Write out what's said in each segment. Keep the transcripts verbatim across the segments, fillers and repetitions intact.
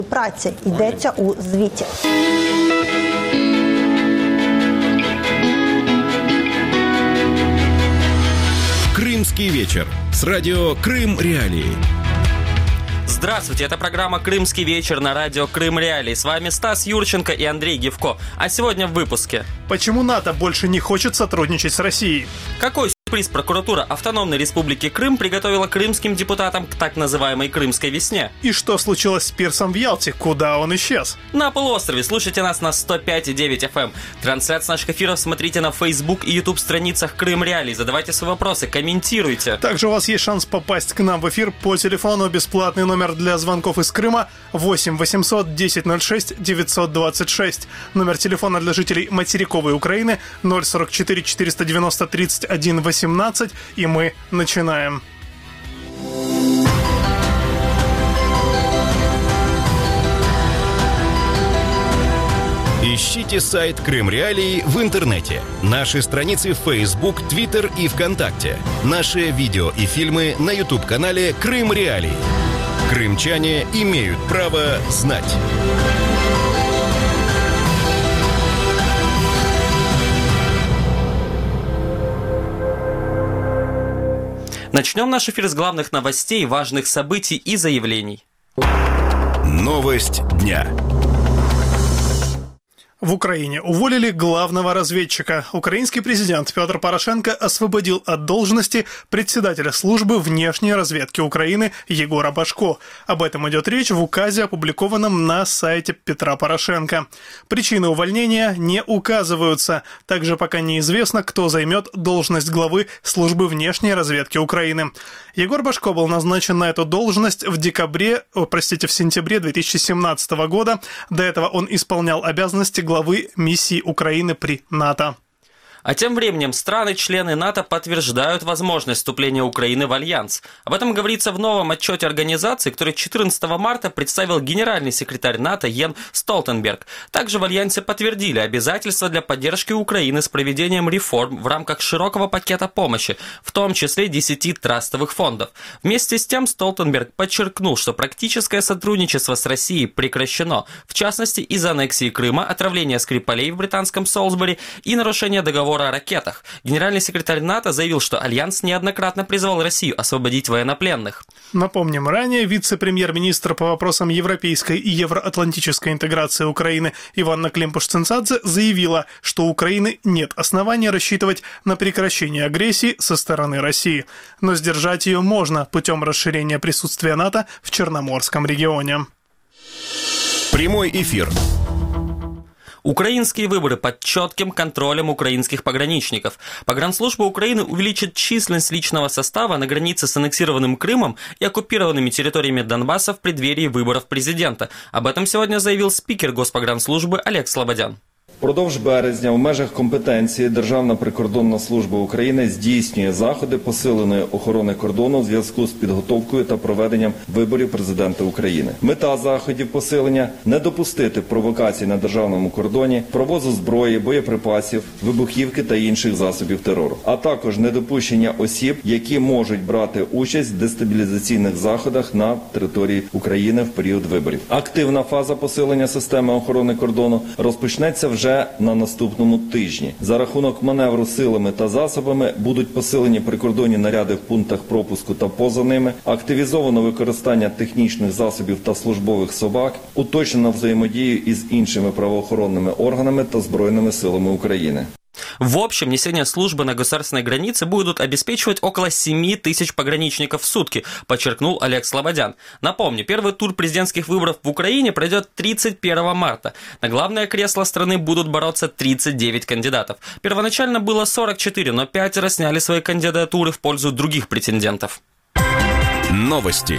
праці, йдеться у звіті. Крымский вечер с радио «Крым Реалии». Здравствуйте, это программа «Крымский вечер» на радио «Крым Реалии». С вами Стас Юрченко и Андрей Гевко. А сегодня в выпуске. Почему НАТО больше не хочет сотрудничать с Россией? Какой сюрприз прокуратура Автономной Республики Крым приготовила крымским депутатам к так называемой «Крымской весне»? И что случилось с пирсом в Ялте? Куда он исчез? На полуострове слушайте нас на сто пять и девять эф эм. Трансляцию наших эфиров смотрите на Facebook и YouTube страницах «Крым Реалии». Задавайте свои вопросы, комментируйте. Также у вас есть шанс попасть к нам в эфир по телефону. Бесплатный номер для звонков из Крыма восемь восемьсот десять ноль шесть девятьсот двадцать шесть. Номер телефона для жителей материковой Украины ноль сорок четыре четыреста девяносто тридцать один восемнадцать. И мы начинаем. Ищите сайт «Крым Реалии» в интернете, наши страницы в Facebook, Twitter и ВКонтакте, наши видео и фильмы на YouTube-канале «Крым Реалии». Крымчане имеют право знать. Начнем наш эфир с главных новостей, важных событий и заявлений. Новость дня. В Украине уволили главного разведчика. Украинский президент Петр Порошенко освободил от должности председателя службы внешней разведки Украины Егора Башко. Об этом идет речь в указе, опубликованном на сайте Петра Порошенко. Причины увольнения не указываются. Также пока неизвестно, кто займет должность главы службы внешней разведки Украины. Егор Башко был назначен на эту должность в декабре, о, простите, в сентябре две тысячи семнадцатого года. До этого он исполнял обязанности главы миссии Украины при НАТО. А тем временем страны-члены НАТО подтверждают возможность вступления Украины в Альянс. Об этом говорится в новом отчете организации, который четырнадцатого марта представил генеральный секретарь НАТО Йен Столтенберг. Также в Альянсе подтвердили обязательства для поддержки Украины с проведением реформ в рамках широкого пакета помощи, в том числе десяти трастовых фондов. Вместе с тем Столтенберг подчеркнул, что практическое сотрудничество с Россией прекращено, в частности из-за аннексии Крыма, отравления Скрипалей в британском Солсбери и нарушения договора о ракетах. Генеральный секретарь НАТО заявил, что Альянс неоднократно призвал Россию освободить военнопленных. Напомним, ранее вице-премьер-министр по вопросам европейской и евроатлантической интеграции Украины Иванна Климпуш-Цинцадзе заявила, что у Украины нет оснований рассчитывать на прекращение агрессии со стороны России. Но сдержать ее можно путем расширения присутствия НАТО в Черноморском регионе. Прямой эфир. Украинские выборы под четким контролем украинских пограничников. Погранслужба Украины увеличит численность личного состава на границе с аннексированным Крымом и оккупированными территориями Донбасса в преддверии выборов президента. Об этом сегодня заявил спикер Госпогранслужбы Олег Слободян. Впродовж березня в межах компетенції Державна прикордонна служба України здійснює заходи посиленої охорони кордону в зв'язку з підготовкою та проведенням виборів президента України. Мета заходів посилення – не допустити провокацій на державному кордоні, провозу зброї, боєприпасів, вибухівки та інших засобів терору, а також недопущення осіб, які можуть брати участь в дестабілізаційних заходах на території України в період виборів. Активна фаза посилення системи охорони кордону розпочнеться вже на наступному тижні. За рахунок маневру силами та засобами будуть посилені прикордонні наряди в пунктах пропуску та поза ними, активізовано використання технічних засобів та службових собак, уточнено взаємодію із іншими правоохоронними органами та Збройними силами України. В общем, несение службы на государственной границе будут обеспечивать около семи тысяч пограничников в сутки, подчеркнул Олег Слободян. Напомню, первый тур президентских выборов в Украине пройдет тридцать первого марта. На главное кресло страны будут бороться тридцать девять кандидатов. Первоначально было сорок четыре, но пятеро сняли свои кандидатуры в пользу других претендентов. Новости.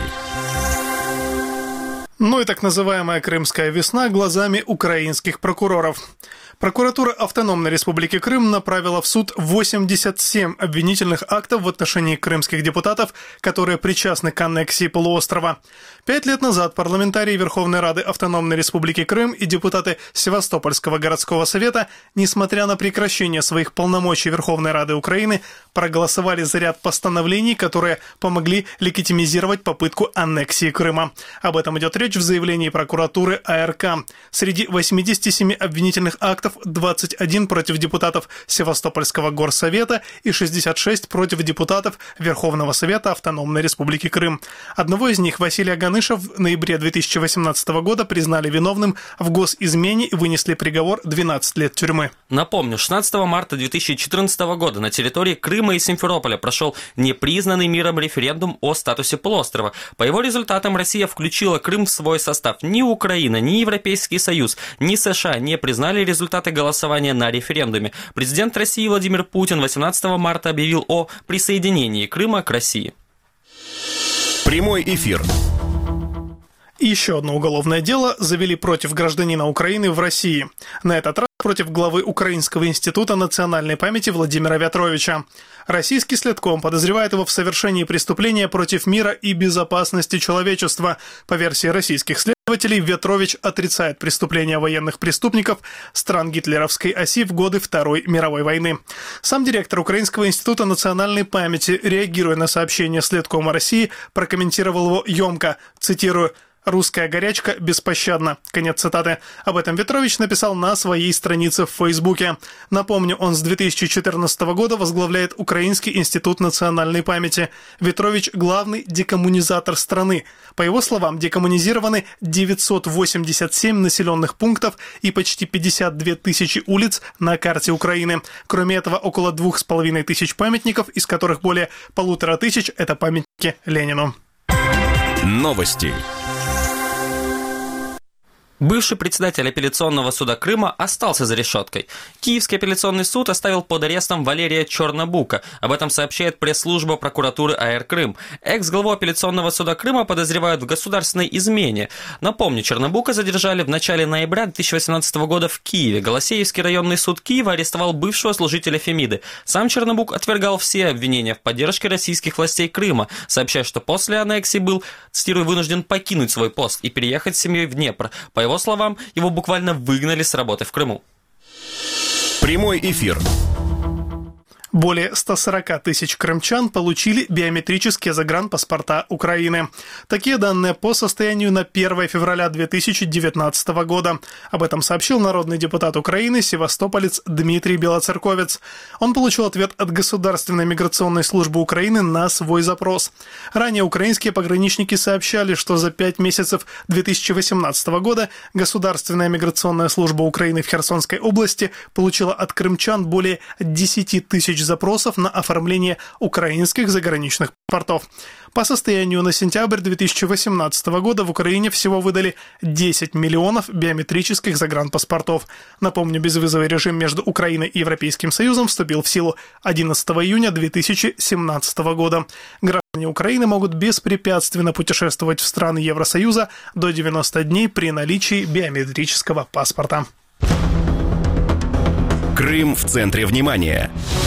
Ну и так называемая «Крымская весна» глазами украинских прокуроров. Прокуратура Автономной Республики Крым направила в суд восемьдесят семь обвинительных актов в отношении крымских депутатов, которые причастны к аннексии полуострова. Пять лет назад парламентарии Верховной Рады Автономной Республики Крым и депутаты Севастопольского городского совета, несмотря на прекращение своих полномочий Верховной Рады Украины, проголосовали за ряд постановлений, которые помогли легитимизировать попытку аннексии Крыма. Об этом идет речь в заявлении прокуратуры А Р К. Среди восьмидесяти семи обвинительных актов двадцать один против депутатов Севастопольского горсовета и шестьдесят шесть против депутатов Верховного Совета Автономной Республики Крым. Одного из них, Василия Ганыша, в ноябре две тысячи восемнадцатого года признали виновным в госизмене и вынесли приговор двенадцать лет тюрьмы. Напомню, шестнадцатого марта две тысячи четырнадцатого года на территории Крыма и Симферополя прошел непризнанный миром референдум о статусе полуострова. По его результатам Россия включила Крым в свой состав. Ни Украина, ни Европейский Союз, ни США не признали результаты голосования на референдуме. Президент России Владимир Путин восемнадцатого марта объявил о присоединении Крыма к России. Прямой эфир. И еще одно уголовное дело завели против гражданина Украины в России. На этот раз против главы Украинского института национальной памяти Владимира Вятровича. Российский следком подозревает его в совершении преступления против мира и безопасности человечества. По версии российских следователей, Вятрович отрицает преступления военных преступников стран гитлеровской оси в годы Второй мировой войны. Сам директор Украинского института национальной памяти, реагируя на сообщение следкома России, прокомментировал его емко, цитирую: «Русская горячка беспощадна». Конец цитаты. Об этом Вятрович написал на своей странице в Фейсбуке. Напомню, он с две тысячи четырнадцатого года возглавляет Украинский институт национальной памяти. Вятрович – главный декоммунизатор страны. По его словам, декоммунизированы девятьсот восемьдесят семь населенных пунктов и почти пятьдесят две тысячи улиц на карте Украины. Кроме этого, около двух с половиной тысяч памятников, из которых более полутора тысяч – это памятники Ленину. Новости. Бывший председатель апелляционного суда Крыма остался за решеткой. Киевский апелляционный суд оставил под арестом Валерия Чернобука. Об этом сообщает пресс-служба прокуратуры А Р Крым. Экс-главу апелляционного суда Крыма подозревают в государственной измене. Напомню, Чернобука задержали в начале ноября две тысячи восемнадцатого года в Киеве. Голосеевский районный суд Киева арестовал бывшего служителя Фемиды. Сам Чернобук отвергал все обвинения в поддержке российских властей Крыма, сообщая, что после аннексии был, цитирую, вынужден покинуть свой пост и переехать с семьей в Днепр. По его словам, его буквально выгнали с работы в Крыму. Прямой эфир. Более ста сорока тысяч крымчан получили биометрические загранпаспорта Украины. Такие данные по состоянию на первое февраля две тысячи девятнадцатого года. Об этом сообщил народный депутат Украины, севастополец Дмитрий Белоцерковец. Он получил ответ от Государственной миграционной службы Украины на свой запрос. Ранее украинские пограничники сообщали, что за пять месяцев две тысячи восемнадцатого года Государственная миграционная служба Украины в Херсонской области получила от крымчан более десяти тысяч запросов на оформление украинских заграничных паспортов. По состоянию на сентябрь две тысячи восемнадцатого года в Украине всего выдали десять миллионов биометрических загранпаспортов. Напомню, безвизовый режим между Украиной и Европейским Союзом вступил в силу одиннадцатого июня две тысячи семнадцатого года. Граждане Украины могут беспрепятственно путешествовать в страны Евросоюза до девяноста дней при наличии биометрического паспорта. Крым в центре внимания.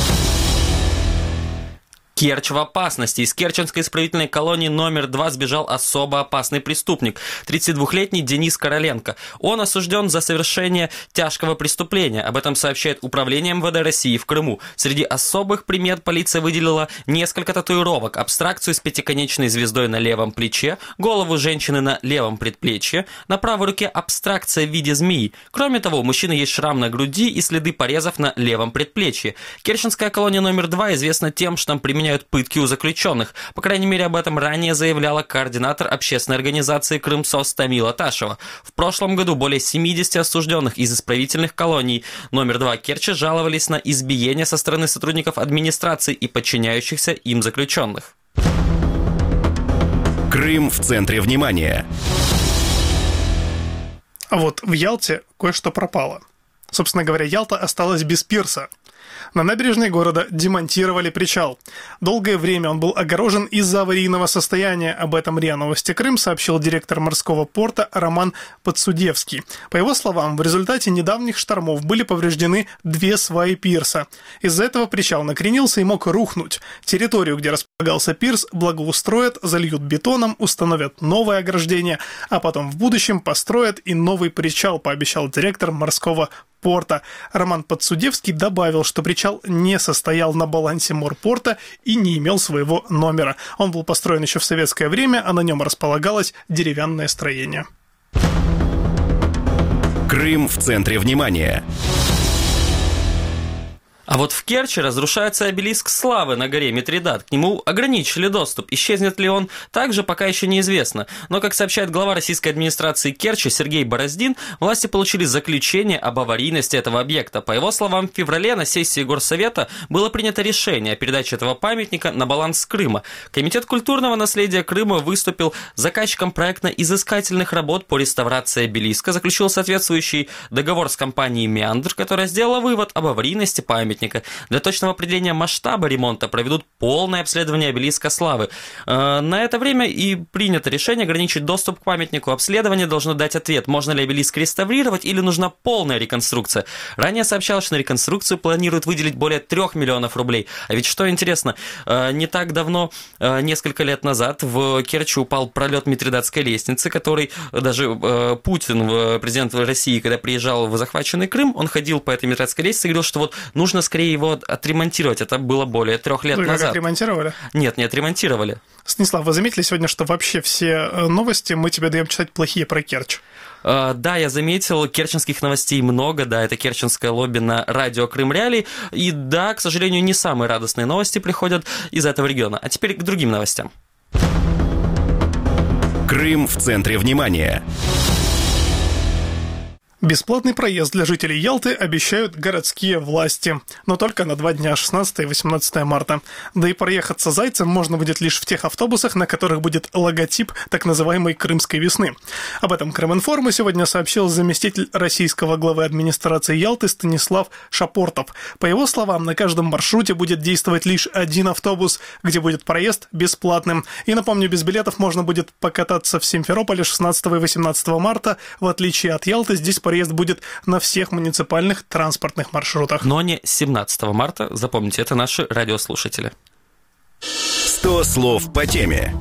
Керчь в опасности. Из керченской исправительной колонии номер два сбежал особо опасный преступник – тридцатидвухлетний Денис Короленко. Он осужден за совершение тяжкого преступления. Об этом сообщает Управление Эм Вэ Дэ России в Крыму. Среди особых примет полиция выделила несколько татуировок, абстракцию с пятиконечной звездой на левом плече, голову женщины на левом предплечье, на правой руке абстракция в виде змеи. Кроме того, у мужчины есть шрам на груди и следы порезов на левом предплечье. Керченская колония номер два известна тем, что там применяют пытки у заключенных. По крайней мере, об этом ранее заявляла координатор общественной организации «Крымсос» Тамила Ташева. В прошлом году более семидесяти осужденных из исправительных колоний номер два Керчи жаловались на избиение со стороны сотрудников администрации и подчиняющихся им заключенных. Крым в центре внимания. А вот в Ялте кое-что пропало. Собственно говоря, Ялта осталась без пирса. На набережной города демонтировали причал. Долгое время он был огорожен из-за аварийного состояния. Об этом РИА Новости Крым сообщил директор морского порта Роман Подсудевский. По его словам, в результате недавних штормов были повреждены две сваи пирса. Из-за этого причал накренился и мог рухнуть. Территорию, где располагался пирс, благоустроят, зальют бетоном, установят новое ограждение, а потом в будущем построят и новый причал, пообещал директор морского порта. Роман Подсудевский добавил, что причал не состоял на балансе морпорта и не имел своего номера. Он был построен еще в советское время, а на нем располагалось деревянное строение. Крым в центре внимания. А вот в Керчи разрушается обелиск славы на горе Митридат. К нему ограничили доступ. Исчезнет ли он, также пока еще неизвестно. Но, как сообщает глава российской администрации Керчи Сергей Бороздин, власти получили заключение об аварийности этого объекта. По его словам, в феврале на сессии Горсовета было принято решение о передаче этого памятника на баланс Крыма. Комитет культурного наследия Крыма выступил заказчиком проектно-изыскательных работ по реставрации обелиска, заключил соответствующий договор с компанией «Меандр», которая сделала вывод об аварийности памятника. Для точного определения масштаба ремонта проведут полное обследование обелиска славы. На это время и принято решение ограничить доступ к памятнику. Обследование должно дать ответ, можно ли обелиск реставрировать или нужна полная реконструкция. Ранее сообщалось, что на реконструкцию планируют выделить более трех миллионов рублей. А ведь что интересно, не так давно, несколько лет назад, в Керчи упал пролет Митридатской лестницы, который даже Путин, президент России, когда приезжал в захваченный Крым, он ходил по этой Митридатской лестнице и говорил, что вот нужно скорее его отремонтировать. Это было более трех лет Вы назад. как отремонтировали? Нет, не отремонтировали. Станислав, вы заметили сегодня, что вообще все новости мы тебе даем читать плохие про Керчь? Uh, да, я заметил, керченских новостей много, да, это керченское лобби на радио Крым Реалии, и да, к сожалению, не самые радостные новости приходят из этого региона. А теперь к другим новостям. Крым в центре внимания. Бесплатный проезд для жителей Ялты обещают городские власти, но только на два дня, шестнадцатое и восемнадцатое марта. Да и проехаться зайцем можно будет лишь в тех автобусах, на которых будет логотип так называемой «Крымской весны». Об этом Крыминформу сегодня сообщил заместитель российского главы администрации Ялты Станислав Шапортов. По его словам, на каждом маршруте будет действовать лишь один автобус, где будет проезд бесплатным. И, напомню, без билетов можно будет покататься в Симферополе шестнадцатого и восемнадцатого марта. В отличие от Ялты, здесь проезд будет на всех муниципальных транспортных маршрутах. Но не семнадцатого марта, запомните, это наши радиослушатели. сто слов по теме.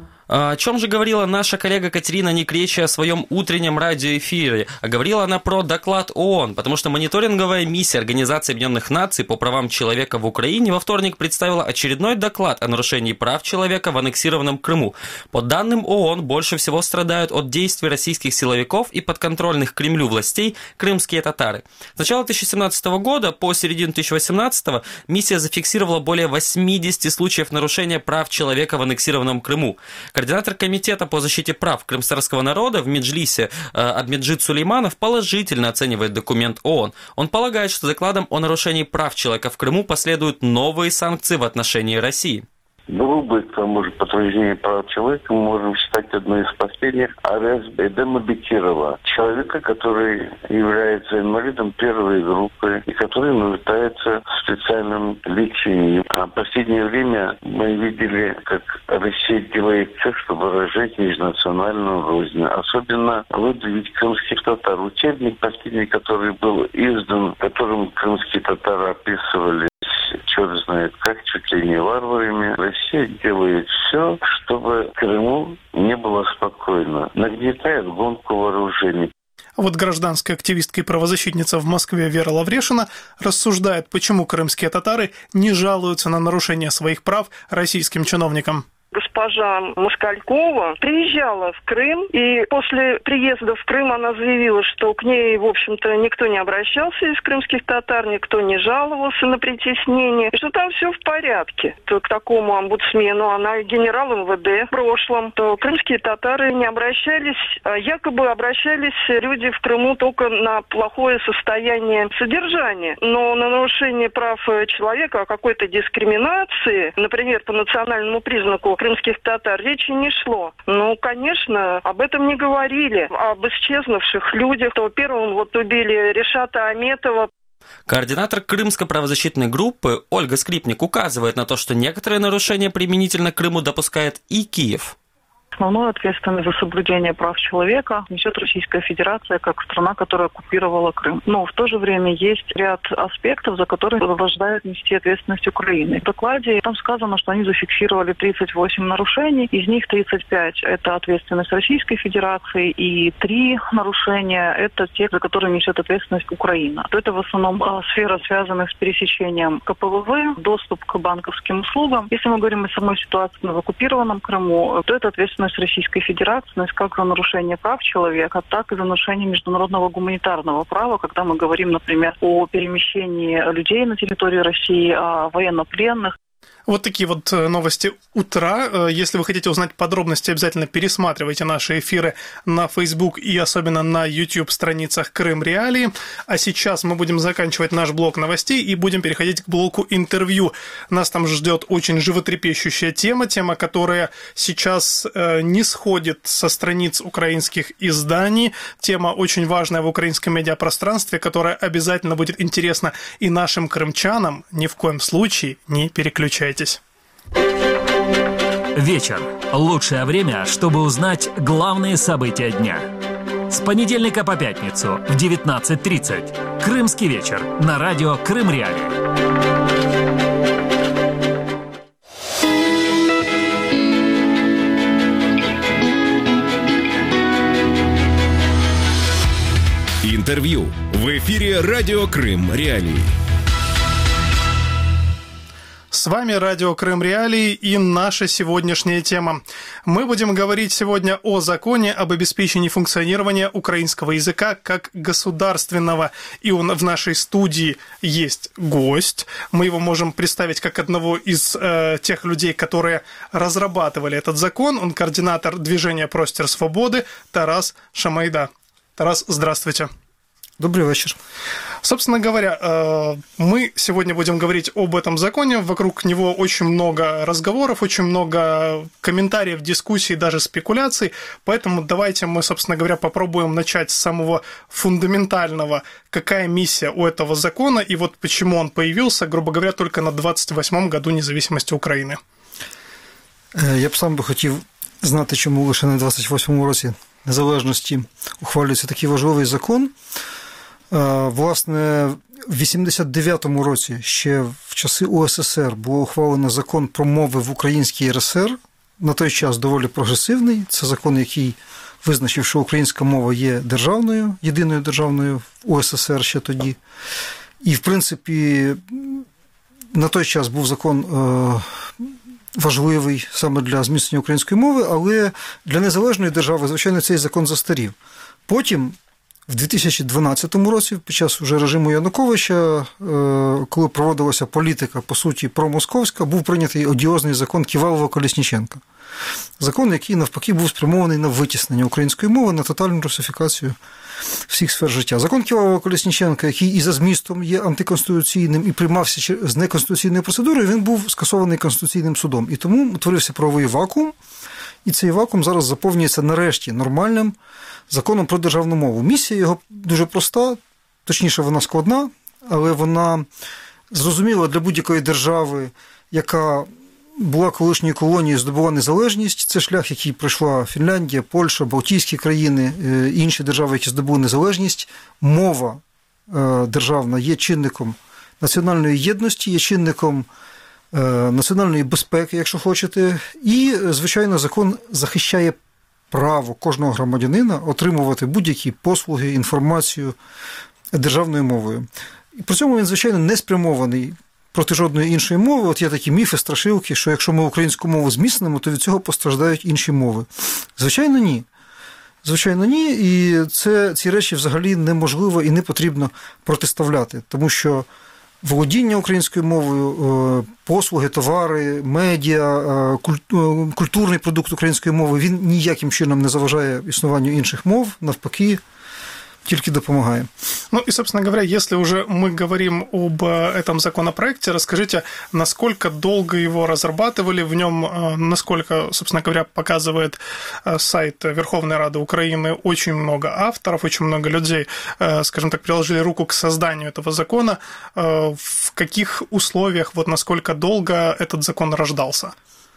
О чем же говорила наша коллега Катерина Некречия в своем утреннем радиоэфире? А говорила она про доклад ООН, потому что мониторинговая миссия Организации Объединенных Наций по правам человека в Украине во вторник представила очередной доклад о нарушении прав человека в аннексированном Крыму. По данным ООН, больше всего страдают от действий российских силовиков и подконтрольных Кремлю властей крымские татары. С начала две тысячи семнадцатого года по середину две тысячи восемнадцатого миссия зафиксировала более восемьдесят случаев нарушения прав человека в аннексированном Крыму. Координатор комитета по защите прав крымтатарского народа в Меджлисе Абмеджит Сулейманов положительно оценивает документ ООН. Он полагает, что докладом о нарушении прав человека в Крыму последуют новые санкции в отношении России. Грубое, к тому же, подтверждение прав человека мы можем считать одной из последних. Арест Эдема Бекирова, человека, который является инвалидом первой группы и который нуждается в специальном лечении. А в последнее время мы видели, как Россия делает все, чтобы выражать межнациональную рознь. Особенно выдавить крымских татар. Учебник последний, который был издан, которым крымские татары описывали, черт знает как, чуть ли не варварами. Россия делает все, чтобы Крыму не было спокойно. Нагнетает гонку вооружений. А вот гражданская активистка и правозащитница в Москве Вера Лаврешина рассуждает, почему крымские татары не жалуются на нарушение своих прав российским чиновникам. Госпожа Москалькова приезжала в Крым, и после приезда в Крым она заявила, что к ней, в общем-то, никто не обращался из крымских татар, никто не жаловался на притеснение, и что там все в порядке. То к такому омбудсмену, она генерал эм вэ дэ в прошлом, то крымские татары не обращались, якобы обращались люди в Крыму только на плохое состояние содержания, но на нарушение прав человека, о какой-то дискриминации, например, по национальному признаку крымских татар, речи не шло. Ну, конечно, об этом не говорили. Об исчезнувших людях. То первым вот убили Решата Аметова. Координатор крымской правозащитной группы Ольга Скрипник указывает на то, что некоторые нарушения применительно к Крыму допускает и Киев. Основную ответственность за соблюдение прав человека несет Российская Федерация как страна, которая оккупировала Крым. Но в то же время есть ряд аспектов, за которые продолжает нести ответственность Украины. В докладе там сказано, что они зафиксировали тридцать восемь нарушений, из них тридцать пять – это ответственность Российской Федерации, и три нарушения – это те, за которые несет ответственность Украина. Это в основном сфера, связанная с пересечением ка пэ вэ вэ, доступ к банковским услугам. Если мы говорим о самой ситуации в оккупированном Крыму, то это ответственность Российской Федерации как за нарушение прав человека, так и за нарушение международного гуманитарного права, когда мы говорим, например, о перемещении людей на территории России, о военнопленных. Вот такие вот новости утра. Если вы хотите узнать подробности, обязательно пересматривайте наши эфиры на Facebook и особенно на YouTube-страницах Крым Реалии. А сейчас мы будем заканчивать наш блок новостей и будем переходить к блоку интервью. Нас там ждет очень животрепещущая тема, тема, которая сейчас не сходит со страниц украинских изданий. Тема очень важная в украинском медиапространстве, которая обязательно будет интересна и нашим крымчанам. Ни в коем случае не переключайтесь. Вечер. Лучшее время, чтобы узнать главные события дня. С понедельника по пятницу в девятнадцать тридцать. Крымский вечер на радио Крым Реалии. Интервью в эфире радио Крым Реалии. С вами радио Крым Реалии и наша сегодняшняя тема. Мы будем говорить сегодня о законе об обеспечении функционирования украинского языка как государственного. И он в нашей студии есть гость. Мы его можем представить как одного из э, тех людей, которые разрабатывали этот закон. Он координатор движения «Простір свободы» Тарас Шамайда. Тарас, здравствуйте. Добрый вечер. Собственно говоря, мы сегодня будем говорить об этом законе. Вокруг него очень много разговоров, очень много комментариев, дискуссий, даже спекуляций. Поэтому давайте мы, собственно говоря, попробуем начать с самого фундаментального. Какая миссия у этого закона и вот почему он появился, грубо говоря, только на двадцять восьмому году незалежності України? Я б сам би хотів знати, чому лише на двадцять восьмому році незалежності ухвалюється такий важливий закон. Власне, в вісімдесят дев'ятому році, ще в часи у ес ес ер, було ухвалено закон про мови в Українській ер ес ер, на той час доволі прогресивний. Це закон, який визначив, що українська мова є державною, єдиною державною в у ес ес ер ще тоді. І, в принципі, на той час був закон важливий саме для зміцнення української мови, але для незалежної держави, звичайно, цей закон застарів. Потім, в дві тисячі дванадцятому році, під час вже режиму Януковича, коли проводилася політика, по суті, промосковська, був прийнятий одіозний закон Ківалова-Колесніченка. Закон, який, навпаки, був спрямований на витіснення української мови, на тотальну русифікацію всіх сфер життя. Закон Ківалова-Колесніченка, який і за змістом є антиконституційним, і приймався з неконституційною процедурою, він був скасований Конституційним судом. І тому утворився правовий вакуум, і цей вакуум зараз заповнюється нарешті нормальним законом про державну мову. Місія його дуже проста, точніше, вона складна, але вона зрозуміла для будь-якої держави, яка була колишньою колонією, здобула незалежність. Це шлях, який пройшла Фінляндія, Польща, Балтійські країни, інші держави, які здобули незалежність. Мова державна є чинником національної єдності, є чинником національної безпеки, якщо хочете. І, звичайно, закон захищає право кожного громадянина отримувати будь-які послуги, інформацію державною мовою. І при цьому він, звичайно, не спрямований проти жодної іншої мови. От є такі міфи, страшилки, що якщо ми українську мову зміцнимо, то від цього постраждають інші мови. Звичайно, ні. Звичайно, ні. І це, ці речі взагалі неможливо і не потрібно протиставляти, тому що володіння українською мовою, послуги, товари, медіа, культурний продукт української мови, він ніяким чином не заважає існуванню інших мов, навпаки, тільки допомагає. Ну и, собственно говоря, если уже мы говорим об этом законопроекте, расскажите, насколько долго его разрабатывали, в нем, насколько, собственно говоря, показывает сайт Верховной Рады Украины, очень много авторов, очень много людей, скажем так, приложили руку к созданию этого закона. В каких условиях, вот насколько долго этот закон рождался?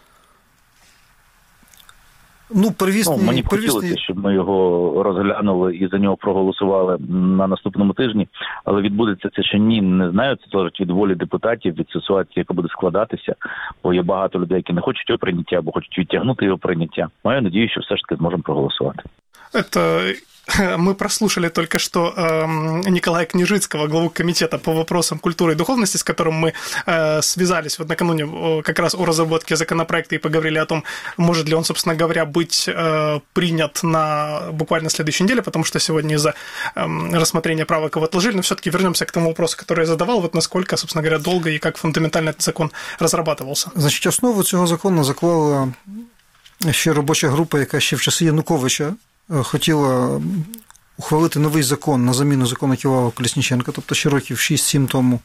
Ну, первісний, ну, мені б первісний... хотілося, щоб ми його розглянули і за нього проголосували на наступному тижні, але відбудеться це чи ні, не знаю, це залежить від волі депутатів, від ситуації, яка буде складатися, бо є багато людей, які не хочуть його прийняття, або хочуть відтягнути його прийняття. Маю надію, що все ж таки зможемо проголосувати. Это мы прослушали только что э, Николая Княжицкого, главу комитета по вопросам культуры и духовности, с которым мы э, связались вот накануне э, как раз о разработке законопроекта и поговорили о том, может ли он, собственно говоря, быть э, принят на буквально следующей неделе, потому что сегодня из-за э, рассмотрения правок его отложили, но все-таки вернемся к тому вопросу, который я задавал, вот насколько, собственно говоря, долго и как фундаментально этот закон разрабатывался. Значить, основу цього закону заклала ще робоча група, яка ще в часи Януковича хотіла ухвалити новий закон на заміну закону Ківалова-Колесніченка, тобто ще років шість-сім тому.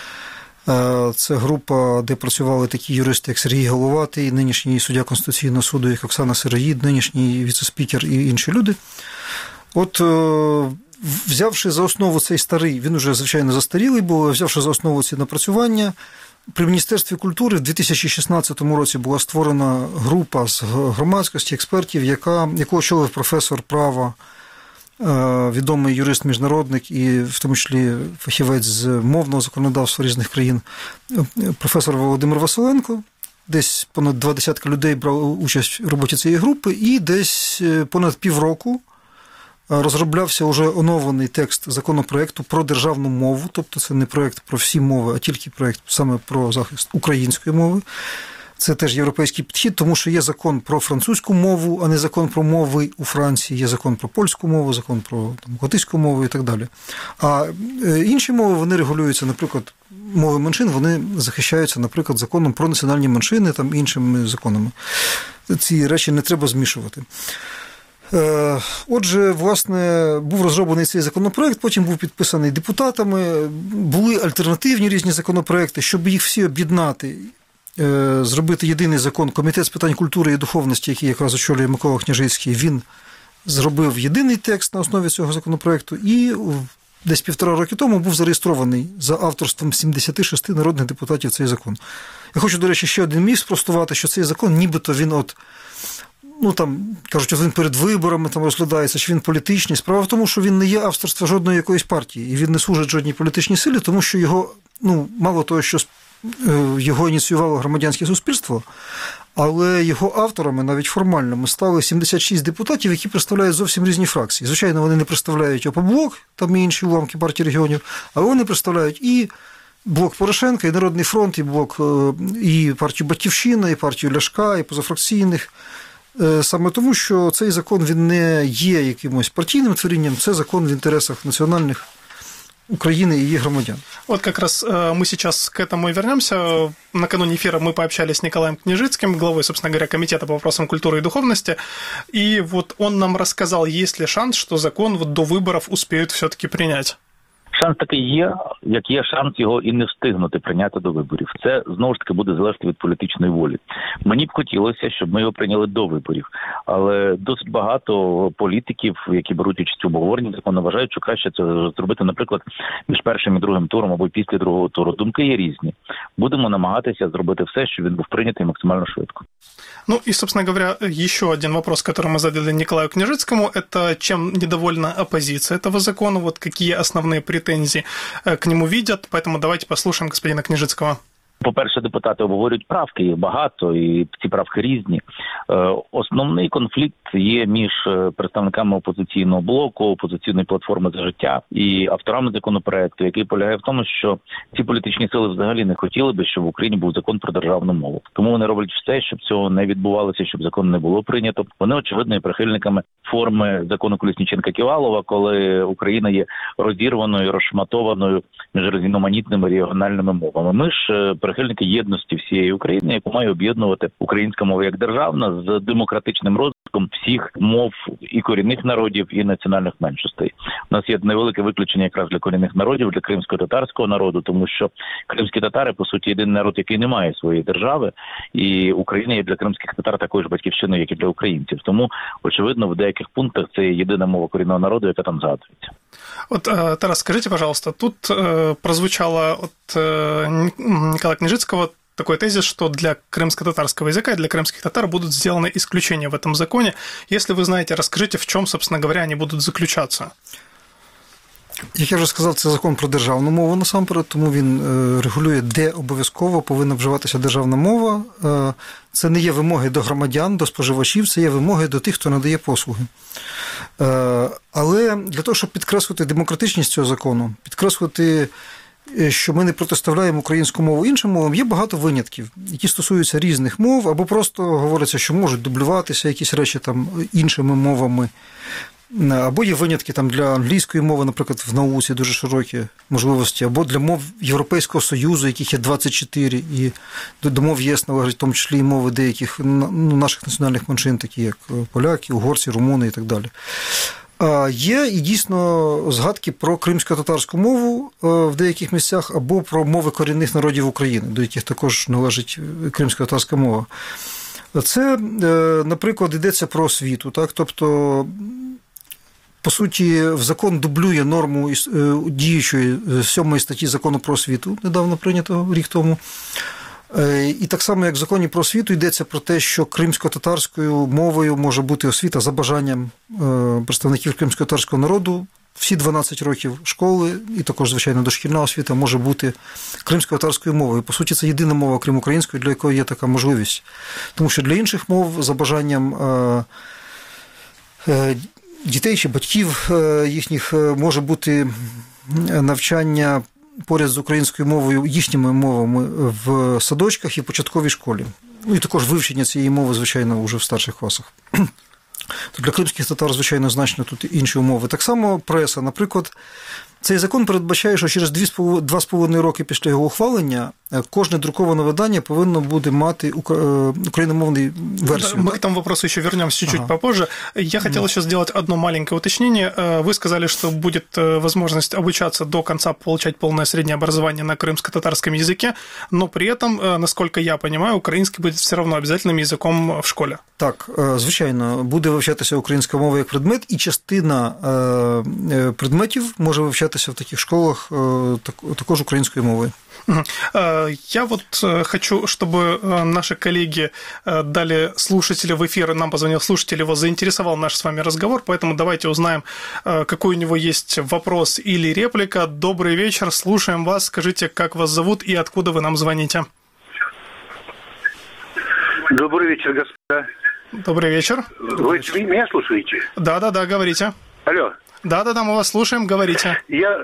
Це група, де працювали такі юристи, як Сергій Головатий, нинішній суддя Конституційного суду, як Оксана Сироїд, нинішній віце-спікер і інші люди. От, взявши за основу цей старий, він уже, звичайно, застарілий був, взявши за основу ці напрацювання, при Міністерстві культури в дві тисячі шістнадцятому році була створена група з громадськості, експертів, яка, яку очолив професор права, відомий юрист-міжнародник і в тому числі фахівець з мовного законодавства різних країн, професор Володимир Василенко. Десь понад два десятка людей брали участь в роботі цієї групи, і десь понад півроку розроблявся уже оновлений текст законопроекту про державну мову, тобто це не проект про всі мови, а тільки проект саме про захист української мови. Це теж європейський підхід, тому що є закон про французьку мову, а не закон про мови у Франції, є закон про польську мову, закон про там, готиську мову і так далі. А інші мови, вони регулюються, наприклад, мови меншин, вони захищаються, наприклад, законом про національні меншини, там іншими законами. Ці речі не треба змішувати. Отже, власне, був розроблений цей законопроект, потім був підписаний депутатами, були альтернативні різні законопроекти, щоб їх всі об'єднати, зробити єдиний закон. Комітет з питань культури і духовності, який якраз очолює Микола Княжицький, він зробив єдиний текст на основі цього законопроекту і десь півтора роки тому був зареєстрований за авторством сімдесят шість народних депутатів цей закон. Я хочу, до речі, ще один міф спростувати, що цей закон нібито він от ну, там, кажуть, він перед виборами там розглядається, що він політичний. Справа в тому, що він не є авторство жодної якоїсь партії, і він не служить жодній політичній силі, тому що його, ну, мало того, що його ініціювало громадянське суспільство, але його авторами, навіть формальними, стали сімдесят шість депутатів, які представляють зовсім різні фракції. Звичайно, вони не представляють ОПОБЛОК, там і інші уламки партії регіонів, але вони представляють і Блок Порошенка, і Народний фронт, і блок, і партію Батьківщина, і партію Ляшка, і позафракційних. Саме тому, що цей закон він не є якимось партійним творінням, це закон в інтересах національних Украины и ее громадян. Вот как раз мы сейчас к этому и вернемся. Накануне эфира мы пообщались с Николаем Княжицким, главой, собственно говоря, Комитета по вопросам культуры и духовности. И вот он нам рассказал, есть ли шанс, что закон вот до выборов успеют все-таки принять. Шанс такий є, як є шанс його і не встигнути прийняти до виборів. Це, знову ж таки, буде залежати від політичної волі. Мені б хотілося, щоб ми його прийняли до виборів. Але досить багато політиків, які беруть участь у обговоренні закону, вважають, що краще це зробити, наприклад, між першим і другим туром або після другого туру. Думки є різні. Будемо намагатися зробити все, щоб він був прийнятий максимально швидко. Ну и, собственно говоря, еще один вопрос, который мы задали Николаю Княжицкому, это чем недовольна оппозиция этого закона, вот какие основные претензии к нему видят, поэтому давайте послушаем господина Княжицкого. По-перше, депутати обговорюють правки, їх багато, і ці правки різні. Основний конфлікт є між представниками опозиційного блоку, опозиційної платформи «За життя» і авторами законопроекту, який полягає в тому, що ці політичні сили взагалі не хотіли би, щоб в Україні був закон про державну мову. Тому вони роблять все, щоб цього не відбувалося, щоб закон не було прийнято. Вони, очевидно, є прихильниками форми закону Колесніченка-Ківалова, коли Україна є розірваною, розшматованою між різноманітними регіональними мовами. Ми ж прихильники єдності всієї України, яку має об'єднувати українська мова як державна з демократичним розвитком. всіх мов і корінних народів, і національних меншостей. У нас є невелике виключення якраз для корінних народів, для кримсько-татарського народу, тому що кримські татари, по суті, єдиний народ, який не має своєї держави, і Україна є для кримських татар такою ж батьківщиною, як і для українців. Тому, очевидно, в деяких пунктах це єдина мова корінного народу, яка там згадується. Вот, Тарас, скажите, пожалуйста, тут прозвучало от Николая Княжицкого такой тезис, что для крымско-татарского языка и для крымских татар будут сделаны исключения в этом законе. Если вы знаете, расскажите, в чем, собственно говоря, они будут заключаться. Як я вже сказав, це закон про державну мову насамперед, тому він регулює, де обов'язково повинна вживатися державна мова. Це не є вимоги до громадян, до споживачів, це є вимоги до тих, хто надає послуги. Але для того, щоб підкреслити демократичність цього закону, підкреслити, що ми не протиставляємо українську мову іншим мовам, є багато винятків, які стосуються різних мов, або просто говориться, що можуть дублюватися якісь речі там іншими мовами. Або є винятки там для англійської мови, наприклад, в науці дуже широкі можливості, або для мов Європейського Союзу, яких є двадцять чотири, і до мов ЄС належать в тому числі і мови деяких ну, наших національних меншин, такі як поляки, угорці, румуни і так далі. Є і дійсно згадки про кримсько-татарську мову в деяких місцях, або про мови корінних народів України, до яких також належить кримсько-татарська мова. Це, наприклад, йдеться про освіту, так? Тобто, по суті, в закон дублює норму діючої сьомої статті Закону про освіту, недавно прийнятого рік тому. І так само, як в Законі про освіту, йдеться про те, що кримсько-татарською мовою може бути освіта за бажанням представників кримсько-татарського народу. Всі дванадцять років школи, і також, звичайно, дошкільна освіта може бути кримсько-татарською мовою. По суті, це єдина мова, крім української, для якої є така можливість. Тому що для інших мов за бажанням дітей чи батьків їхніх може бути навчання поряд з українською мовою, їхніми мовами в садочках і початковій школі. Ну і також вивчення цієї мови, звичайно, вже в старших класах. То для кримських татар, звичайно, значно тут інші умови. Так само преса. Наприклад, цей закон передбачає, що через два з половиною роки після його ухвалення кожне друковане видання повинно буде мати украиномовную версию. Мы к этому вопросу еще вернемся чуть-чуть ага. попозже. Я хотел да. еще сделать одно маленькое уточнение. Вы сказали, что будет возможность обучаться до конца, получать полное среднее образование на крымско-татарском языке, но при этом, насколько я понимаю, украинский будет все равно обязательным языком в школе. Так, звичайно, буде вивчатися українська мова як предмет, і частина предметів може вивчатися в таких школах також українською мовою. Я вот хочу, чтобы наши коллеги дали слушателю в эфир, нам позвонил слушатель, его заинтересовал наш с вами разговор, поэтому давайте узнаем, какой у него есть вопрос или реплика. Добрый вечер, слушаем вас, скажите, как вас зовут и откуда вы нам звоните. Добрый вечер, господа. Добрый вечер. Вы меня слушаете? Да-да-да, говорите. Алло. Да-да-да, мы вас слушаем, говорите. Я...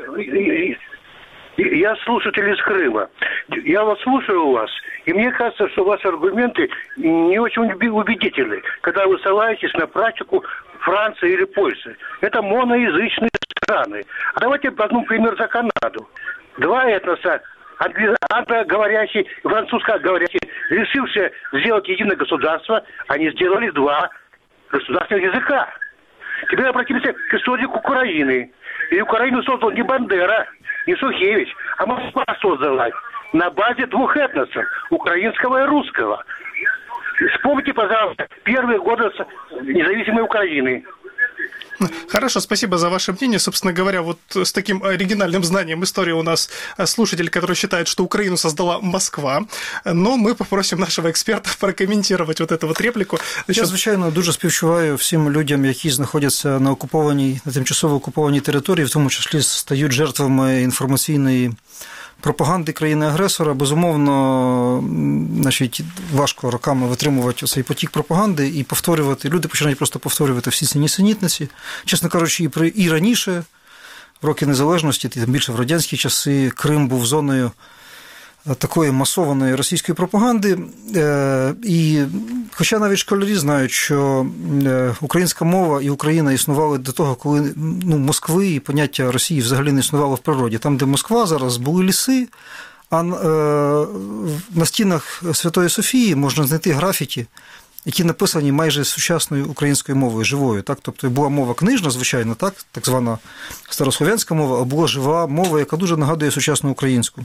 Я слушатель из Крыма. Я вас слушаю вас, и мне кажется, что ваши аргументы не очень убедительны, когда вы ссылаетесь на практику Франции или Польши. Это моноязычные страны. А давайте возьмем пример за Канаду. Два этноса, англоговорящий и французскоговорящий, решившие сделать единое государство, они сделали два государственных языка. Теперь обратимся к историку Украины. И Украину создал не Бандера, не Шухевич, а Москва создала на базе двух этносов, украинского и русского. Вспомните, пожалуйста, первые годы независимой Украины. Хорошо, спасибо за ваше мнение. Собственно говоря, вот с таким оригинальным знанием истории у нас слушатель, который считает, что Украину создала Москва, но мы попросим нашего експерта прокоментувати вот эту вот репліку. Я, звичайно, дуже співчуваю всім людям, які знаходяться на окупованій, на тимчасово окупованій території, в тому числі стають жертвами інформаційної пропаганди країни-агресора. Безумовно, значить, важко роками витримувати цей потік пропаганди і повторювати. Люди починають просто повторювати всі ці нісенітниці. Чесно кажучи, і, при, і раніше, в роки незалежності, тим більше в радянські часи, Крим був зоною такої масованої російської пропаганди. І хоча навіть школярі знають, що українська мова і Україна існували до того, коли ну, Москви і поняття Росії взагалі не існувало в природі. Там, де Москва, зараз були ліси, а на стінах Святої Софії можна знайти графіті які написані майже сучасною українською мовою, живою. Так? Тобто була мова книжна, звичайно, так, так звана старослов'янська мова, а була жива мова, яка дуже нагадує сучасну українську.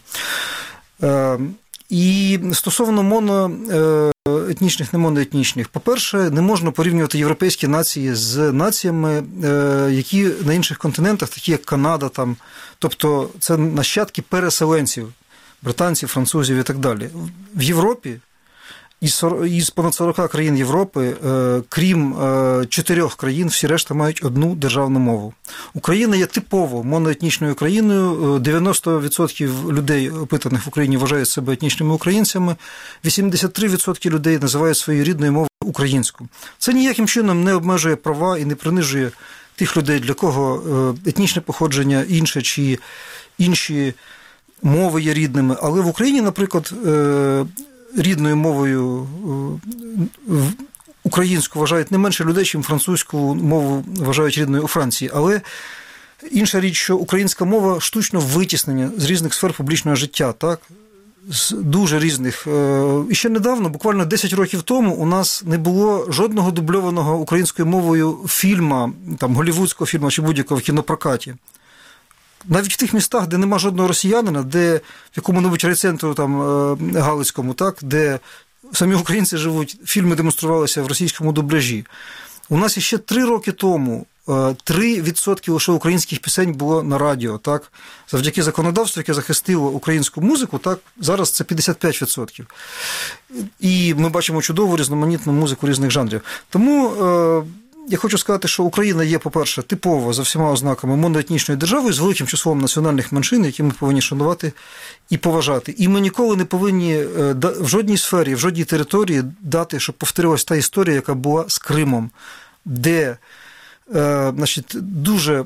І стосовно моноетнічних, не моноетнічних, по-перше, не можна порівнювати європейські нації з націями, які на інших континентах, такі як Канада, там, тобто це нащадки переселенців, британців, французів і так далі. В Європі із понад сорока країн Європи, крім чотирьох країн, всі решта мають одну державну мову. Україна є типово моноетнічною країною, дев'яносто відсотків людей, опитаних в Україні, вважають себе етнічними українцями, вісімдесят три відсотки людей називають своєю рідною мовою українську. Це ніяким чином не обмежує права і не принижує тих людей, для кого етнічне походження інше чи інші мови є рідними. Але в Україні, наприклад, рідною мовою українську вважають не менше людей, чим французьку мову вважають рідною у Франції. Але інша річ, що українська мова штучно витіснення з різних сфер публічного життя, так? З дуже різних. І ще недавно, буквально десять років тому, у нас не було жодного дубльованого українською мовою фільма, там, голлівудського фільму чи будь-якого в кінопрокаті. Навіть в тих містах, де нема жодного росіянина, де в якому-небудь райцентру там Галицькому, так, де самі українці живуть, фільми демонструвалися в російському дубляжі. У нас іще три роки тому три відсотки лише українських пісень було на радіо, так, завдяки законодавству, яке захистило українську музику, так, зараз це п'ятдесят п'ять відсотків. І ми бачимо чудову різноманітну музику різних жанрів. Тому я хочу сказати, що Україна є, по-перше, типово за всіма ознаками моноетнічною державою з великим числом національних меншин, які ми повинні шанувати і поважати. І ми ніколи не повинні в жодній сфері, в жодній території дати, щоб повторилась та історія, яка була з Кримом, де, значить, дуже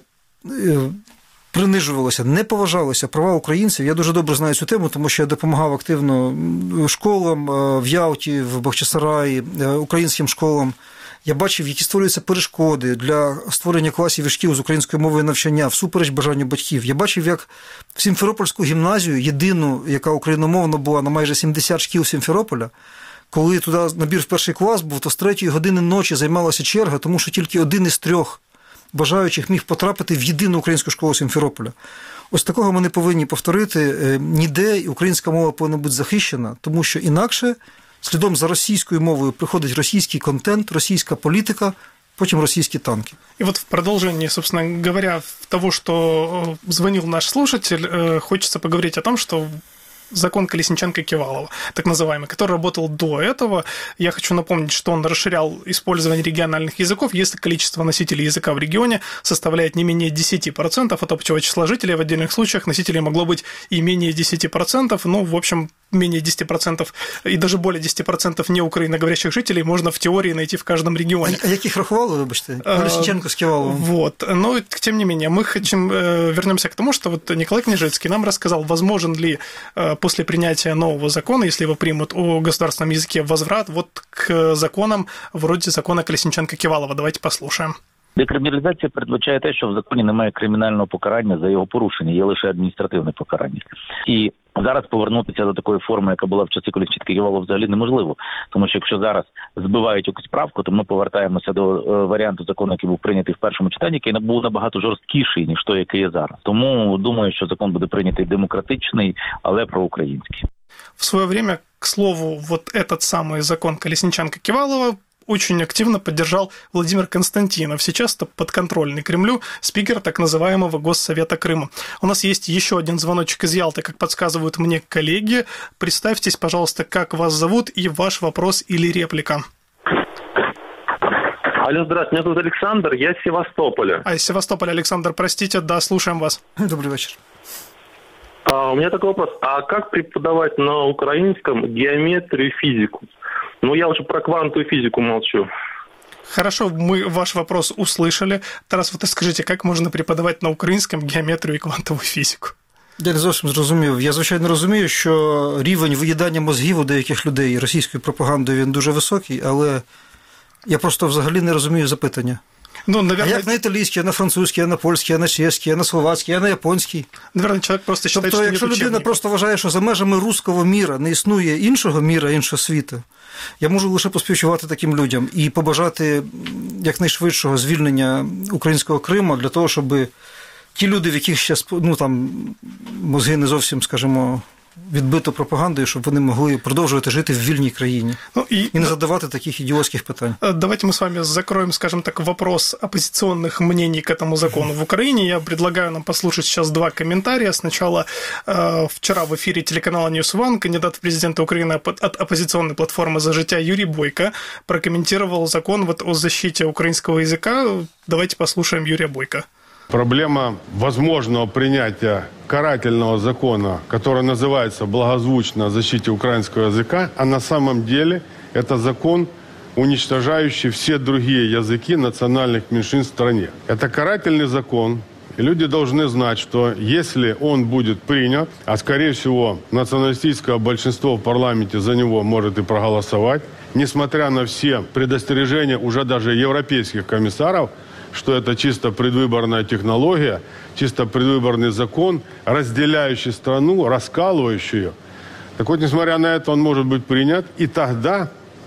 принижувалося, не поважалося права українців. Я дуже добре знаю цю тему, тому що я допомагав активно школам в Ялті, в Бахчисараї, українським школам. Я бачив, які створюються перешкоди для створення класів і шкіл з української мови навчання всупереч бажанню батьків. Я бачив, як в Сімферопольську гімназію, єдину, яка україномовна була на майже сімдесят шкіл Сімферополя, коли туди набір в перший клас був, то з третьої години ночі займалася черга, тому що тільки один із трьох бажаючих міг потрапити в єдину українську школу Сімферополя. Ось такого ми не повинні повторити ніде, і українська мова повинна бути захищена, тому що інакше слідом за російською мовою приходить російський контент, російська політика, потім російські танки. И вот в продолжении, собственно говоря, того, что звонил наш слушатель, хочется поговорить о том, что закон Колесниченко-Кивалова, так называемый, который работал до этого. Я хочу напомнить, что он расширял использование региональных языков, если количество носителей языка в регионе составляет не менее десять процентов от общего числа жителей. В отдельных случаях носителей могло быть и менее десять процентов, ну, в общем, менее десять процентов и даже более десять процентов не украиноговорящих жителей можно в теории найти в каждом регионе. А яких рахували, вибачте? Колесниченко с Киваловым. Вот. Но, тем не менее, мы хотим, вернемся к тому, что вот Николай Княжицкий нам рассказал, возможен ли после принятия нового закона, если его примут о государственном языке, возврат вот к законам вроде закона Колесниченко-Кивалова. Давайте послушаем. Декриміналізація передбачає те, що в законі немає кримінального покарання за його порушення, є лише адміністративне покарання. І зараз повернутися до такої форми, яка була в часи Колесниченка-Кивалова, взагалі неможливо. Тому що якщо зараз збивають якусь правку, то ми повертаємося до варіанту закону, який був прийнятий в першому читанні, який був набагато жорсткіший, ніж той, який є зараз. Тому думаю, що закон буде прийнятий демократичний, але проукраїнський. В свое время, к слову, вот этот самый закон Колесниченко-Кивалова очень активно поддержал Владимир Константинов, сейчас подконтрольный Кремлю спикер так называемого Госсовета Крыма. У нас есть еще один звоночек из Ялты, как подсказывают мне коллеги. Представьтесь, пожалуйста, как вас зовут и ваш вопрос или реплика. Алло, здравствуйте, меня зовут Александр, я из Севастополя. А из Севастополя, Александр, простите, да, слушаем вас. Добрый вечер. А, у меня такой вопрос, а как преподавать на украинском геометрию и физику? Ну, я уже про квантовую физику молчу. Хорошо, мы ваш вопрос услышали. Тарас, вот скажите, как можно преподавать на українському геометрію і квантову фізику? Я не зовсім зрозумів. Я, звичайно, розумію, що рівень виїдання мозгів у деяких людей російською пропагандою він дуже високий, але я просто взагалі не розумію запитання. Ну, наверное... А як на італійський, а на французький, а на польський, а на чеський, а на словацький, а на японський? Наверное, чоловік просто вважає, тобто, що якщо людина учебника. просто вважає, що за межами руського міра не існує іншого міра, іншого світу, я можу лише поспівчувати таким людям і побажати якнайшвидшого звільнення українського Криму для того, щоб ті люди, в яких ще, ну, там, мозги не зовсім, скажімо, відбито пропагандою, щоб вони могли продовжувати жити в вільній країні ну, и, и не задавать таких идиотских питаний. Давайте мы с вами закроем, скажем так, вопрос оппозиционных мнений к этому закону в Украине. Я предлагаю нам послушать сейчас два комментария. Сначала э, вчера в эфире телеканала News One кандидат в президенты Украины от оппозиционной платформы «За життя» Юрий Бойко прокомментировал закон вот о защите украинского языка. Давайте послушаем Юрия Бойко. Проблема возможного принятия карательного закона, который называется благозвучно «О защите украинского языка», а на самом деле это закон, уничтожающий все другие языки национальных меньшинств в стране. Это карательный закон, и люди должны знать, что если он будет принят, а скорее всего националистическое большинство в парламенте за него может и проголосовать, несмотря на все предостережения уже даже европейских комиссаров, что это чисто предвыборная технология, чисто предвыборный закон, разделяющий страну, раскалывающий ее. Так вот, несмотря на это, он может быть принят, и тогда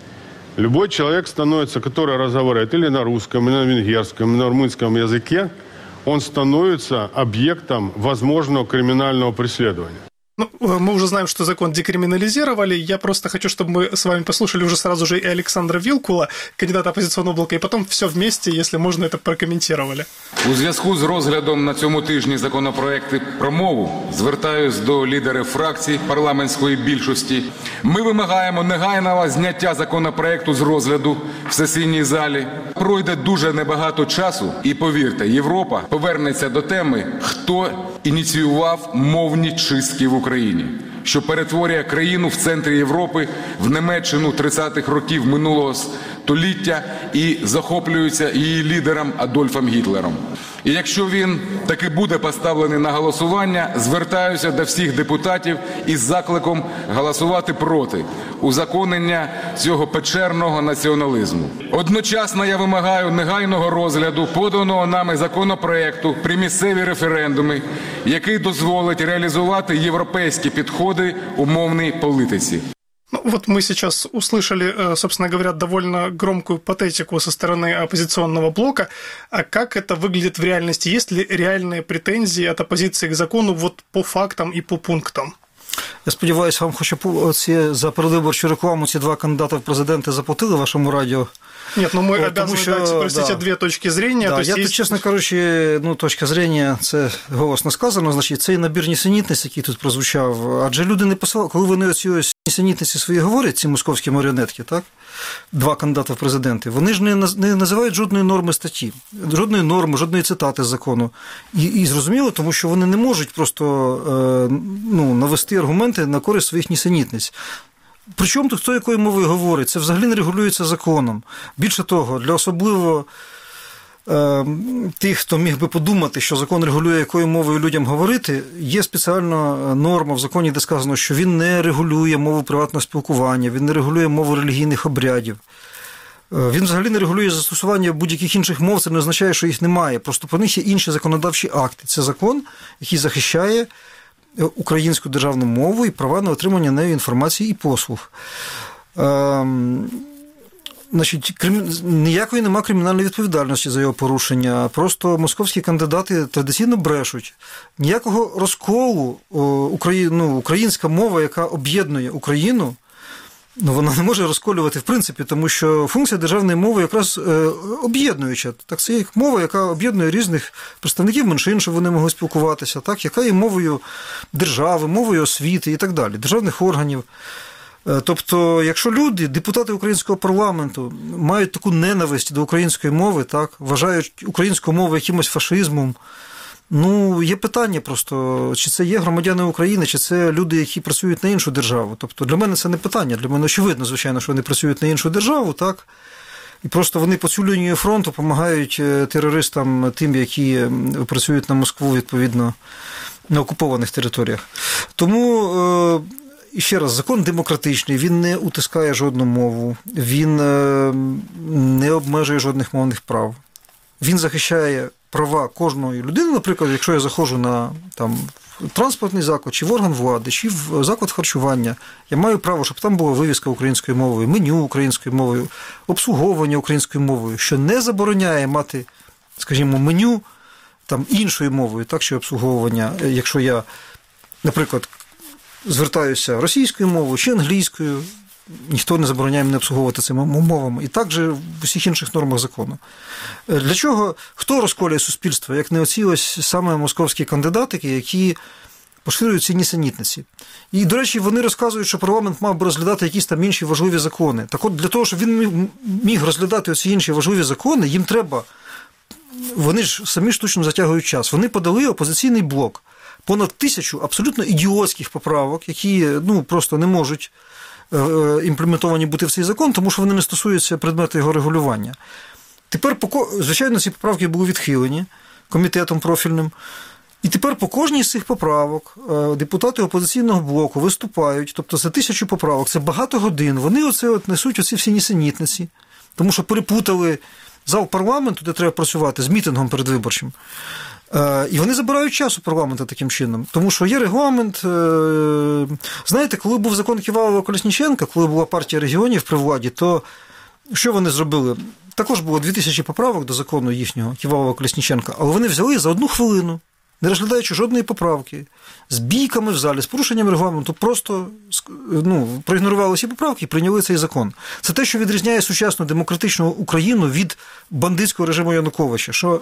любой человек становится, который разговаривает или на русском, или на венгерском, или на румынском языке, он становится объектом возможного криминального преследования. Ну, мы уже знаем, что закон декриминализировали. Я просто хочу, чтобы мы с вами послушали уже сразу же и Олександра Вілкула, кандидата опозиційного блоку, і потім все вместе, якщо можна, це прокоментували. У зв'язку з розглядом на цьому тижні законопроекту про мову звертаюсь до лідерів фракцій парламентської більшості. Ми вимагаємо негайного зняття законопроекту з розгляду в сесійній залі. Пройде дуже небагато часу, і повірте, Європа повернеться до теми, хто ініціював мовні чистки в Україні, що перетворює країну в центрі Європи в Німеччину тридцятих років минулого століття і захоплюється її лідером Адольфом Гітлером. І якщо він таки буде поставлений на голосування, звертаюся до всіх депутатів із закликом голосувати проти узаконення цього печерного націоналізму. Одночасно я вимагаю негайного розгляду поданого нами законопроекту при місцеві референдуми, який дозволить реалізувати європейські підходи у мовній політиці. Ну, вот мы сейчас услышали, собственно говоря, довольно громкую патетику со стороны оппозиционного блока. А как это выглядит в реальности? Есть ли реальные претензии от оппозиции к закону вот по фактам и по пунктам? Я сподіваюся, вам хоча б ці, за передвиборчу рекламу ці два кандидати в президенти заплатили вашому радіо. Нет, ну мы О, обязаны що, дать, простите, да. две точки зрения. Да, то я есть... тут, чесно кажучи, ну, точка зрення, це голосно сказано, значить, цей набір нісенітниць, який тут прозвучав, адже люди не посилали, коли вони оці ось нісенітниці свої говорять, ці московські маріонетки, так, два кандидати в президенти, вони ж не, не називають жодної норми статті, жодної норми, жодної цитати з закону. І, і зрозуміло, тому що вони не можуть просто е, ну, навести аргументи на користь своїх нісенітниць. Причому тут хто якою мовою говорить, це взагалі не регулюється законом. Більше того, для особливо е, тих, хто міг би подумати, що закон регулює, якою мовою людям говорити, є спеціальна норма в законі, де сказано, що він не регулює мову приватного спілкування, він не регулює мову релігійних обрядів. Він взагалі не регулює застосування будь-яких інших мов, це не означає, що їх немає. Просто про них є інші законодавчі акти. Це закон, який захищає українську державну мову і права на отримання нею інформації і послуг. Ем, значить, крим... ніякої нема кримінальної відповідальності за його порушення, просто московські кандидати традиційно брешуть. Ніякого розколу Украї... ну, українська мова, яка об'єднує Україну, ну, вона не може розколювати в принципі, тому що функція державної мови якраз е, об'єднуюча. Так, це як мова, яка об'єднує різних представників меншин, щоб вони могли спілкуватися, так, яка є мовою держави, мовою освіти і так далі, державних органів. Е, тобто, якщо люди, депутати українського парламенту, мають таку ненависть до української мови, так, вважають українську мову якимось фашизмом, ну, є питання просто, чи це є громадяни України, чи це люди, які працюють на іншу державу. Тобто для мене це не питання, для мене очевидно, звичайно, що вони працюють на іншу державу, так? І просто вони по цю лінію фронту допомагають терористам, тим, які працюють на Москву, відповідно, на окупованих територіях. Тому, і ще раз, закон демократичний, він не утискає жодну мову, він не обмежує жодних мовних прав. він захищає права кожної людини, наприклад, якщо я заходжу на там, транспортний заклад, чи в орган влади, чи в заклад харчування, я маю право, щоб там була вивіска українською мовою, меню українською мовою, обслуговування українською мовою, що не забороняє мати, скажімо, меню там, іншою мовою, так, що обслуговування, якщо я, наприклад, звертаюся російською мовою чи англійською, ніхто не забороняє мене обслуговувати цими мовами. І так же в усіх інших нормах закону. Для чого, хто розколює суспільство, як не оці ось саме московські кандидатики, які поширюють ці нісенітниці. І, до речі, вони розказують, що парламент мав би розглядати якісь там інші важливі закони. Так от, для того, щоб він міг розглядати оці інші важливі закони, їм треба, вони ж самі штучно затягують час. Вони подали опозиційний блок. Понад тисячу абсолютно ідіотських поправок, які, ну, просто не можуть імплементовані бути в цей закон, тому що вони не стосуються предмету його регулювання. Тепер, звичайно, ці поправки були відхилені комітетом профільним, і тепер по кожній з цих поправок депутати опозиційного блоку виступають, тобто за тисячу поправок, це багато годин, вони оце от несуть оці всі нісенітниці, тому що перепутали зал парламенту, де треба працювати, з мітингом передвиборчим. І вони забирають час у парламенту таким чином, тому що є регламент. Знаєте, коли був закон Ківалова-Колесніченка, коли була партія регіонів при владі, то що вони зробили? Також було дві тисячі поправок до закону їхнього Ківалова-Колесніченка, але вони взяли за одну хвилину, не розглядаючи жодної поправки, з бійками в залі, з порушенням регламенту, просто ну, проігнорували всі поправки і прийняли цей закон. Це те, що відрізняє сучасну демократичну Україну від бандитського режиму Януковича, що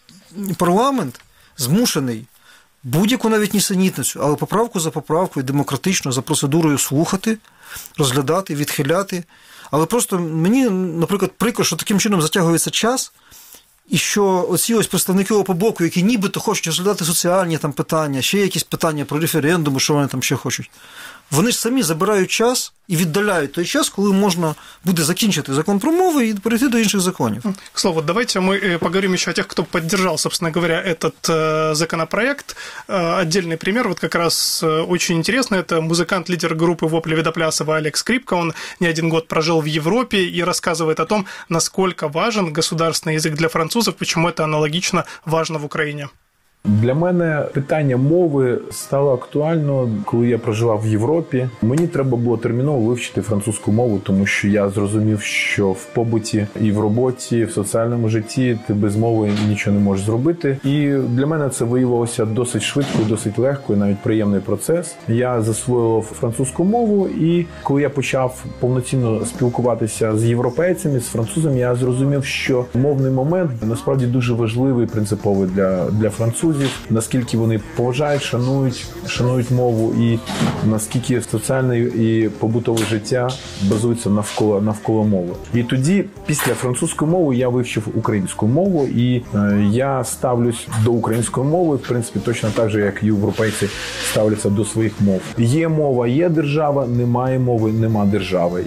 парламент змушений будь-яку навіть нісенітницю, але поправку за поправкою, демократично, за процедурою слухати, розглядати, відхиляти. Але просто мені, наприклад, прикро, що таким чином затягується час, і що оці ось представники ОПОБЛОКу, які нібито хочуть розглядати соціальні там питання, ще якісь питання про референдуми, що вони там ще хочуть, вони ж самі забирають час і віддаляють той час, коли можна буде закінчити закон про мови и перейти до інших законів. К слову, давайте мы поговорим еще о тех, кто поддержал, собственно говоря, этот э, законопроект. Э, отдельный пример, вот как раз э, очень интересно, это музыкант, лидер группы «Вопли Видоплясова» Олег Скрипка. Он не один год прожил в Европе и рассказывает о том, насколько важен государственный язык для французов, почему это аналогично важно в Украине. Для мене питання мови стало актуально, коли я проживав в Європі. Мені треба було терміново вивчити французьку мову, тому що я зрозумів, що в побуті і в роботі, в соціальному житті ти без мови нічого не можеш зробити. І для мене це виявилося досить швидко, досить легко і навіть приємний процес. Я засвоював французьку мову, і коли я почав повноцінно спілкуватися з європейцями, з французами, я зрозумів, що мовний момент насправді дуже важливий, принциповий для, для французів. Наскільки вони поважають, шанують, шанують мову і наскільки соціальне і побутове життя базується навколо, навколо мови. І тоді, після французької мови, я вивчив українську мову і е, я ставлюсь до української мови, в принципі, точно так же, як і європейці ставляться до своїх мов. Є мова, є держава, немає мови, нема держави.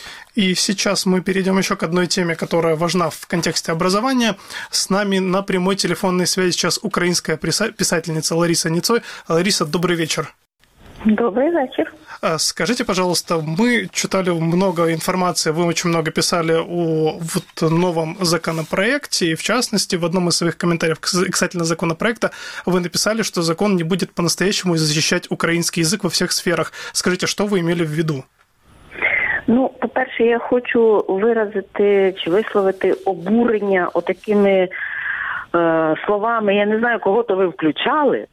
И сейчас мы перейдем еще к одной теме, которая важна в контексте образования. С нами на прямой телефонной связи сейчас украинская писательница Лариса Ницой. Лариса, добрый вечер. Добрый вечер. Скажите, пожалуйста, мы читали много информации, вы очень много писали о вот новом законопроекте, и в частности, в одном из своих комментариев касательно законопроекта вы написали, что закон не будет по-настоящему защищать украинский язык во всех сферах. Скажите, что вы имели в виду? Ну, по-перше, я хочу виразити чи висловити обурення отакими е, словами, я не знаю, кого то ви включали,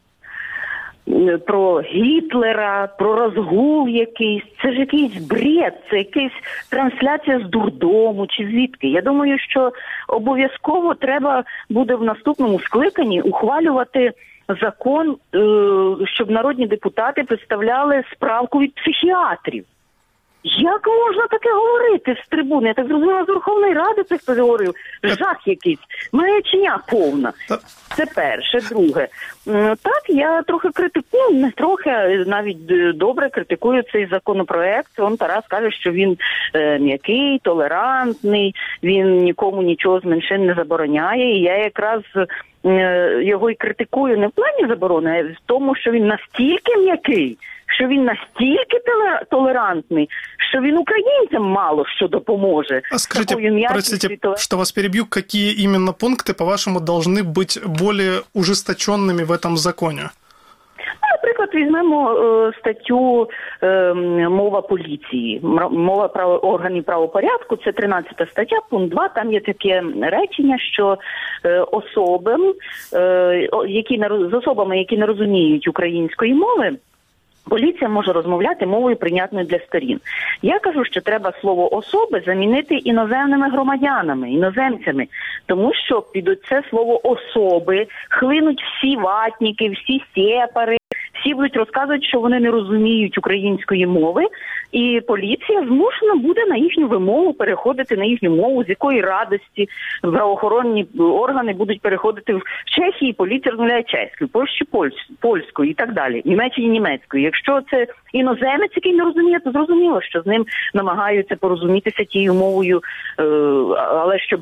про Гітлера, про розгул якийсь. Це ж якийсь бред, це якась трансляція з дурдому чи звідки. Я думаю, що обов'язково треба буде в наступному скликанні ухвалювати закон, е, щоб народні депутати представляли справку від психіатрів. Як можна таке говорити з трибуни? Я так зрозуміла, з Верховної Ради це хтось говорив. Жах якийсь. Маячня повна. Це перше. Друге. Так, я трохи критикую, не трохи, а навіть добре критикую цей законопроект. Он Тарас каже, що він е, м'який, толерантний, він нікому нічого з меншин не забороняє. І я якраз е, його і критикую не в плані заборони, а в тому, що він настільки м'який, що він настільки толерантний, що він українцям мало що допоможе. А скажите, простите, что вас перебью, какие именно пункты, по-вашему, должны быть более ужесточенными в этом законе? Наприклад, візьмемо е, статтю е, «Мова поліції», «Мова право, органів правопорядку», це тринадцята стаття, пункт два, там є таке речення, що е, особам, е, які, з особами, які не розуміють української мови, поліція може розмовляти мовою прийнятною для сторін. Я кажу, що треба слово «особи» замінити іноземними громадянами, іноземцями, тому що під це слово «особи» хлинуть всі ватніки, всі сепари, всі будуть розказувати, що вони не розуміють української мови, і поліція змушена буде на їхню вимогу переходити на їхню мову, з якої радості правоохоронні органи будуть переходити в Чехії, поліція розмовляє чеською, в Польщі польською і так далі, в Німеччині німецькою. Якщо це іноземець, який не розуміє, то зрозуміло, що з ним намагаються порозумітися тією мовою, але щоб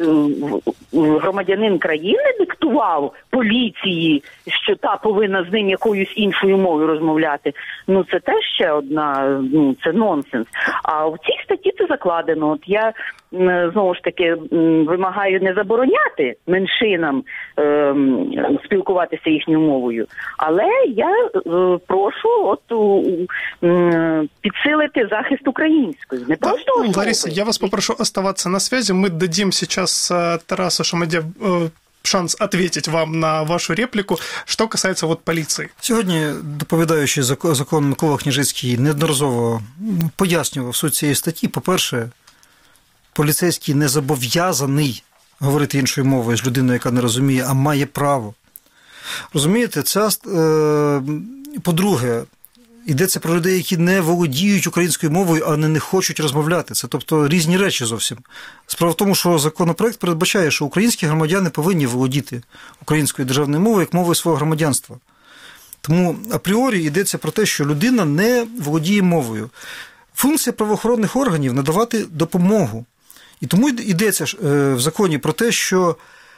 громадянин країни диктував поліції, що та повинна з ним якоюсь іншою мовою розмовляти, ну це теж ще одна, ну це нонсенс. А в цій статті це закладено. От я знову ж таки вимагаю не забороняти меншинам е, спілкуватися їхньою мовою, але я е, прошу от е, підсилити захист української. Не просто особи. Лариса, я вас попрошу оставаться на связи. Мы дадим сейчас Тарасу Шамаде э, шанс ответить вам на вашу репліку. Що касається вот поліції. Сьогодні, доповідаючи закон Микола Княжицький, неодноразово пояснював суть цієї статті. По-перше, поліцейський не зобов'язаний говорити іншою мовою з людиною, яка не розуміє, а має право. Розумієте, це, е, по-друге, йдеться про людей, які не володіють українською мовою, а не хочуть розмовляти. Це, тобто, різні речі зовсім. Справа в тому, що законопроект передбачає, що українські громадяни повинні володіти українською державною мовою як мовою свого громадянства. Тому апріорі йдеться про те, що людина не володіє мовою. Функція правоохоронних органів – надавати допомогу. І тому йдеться в законі про те, що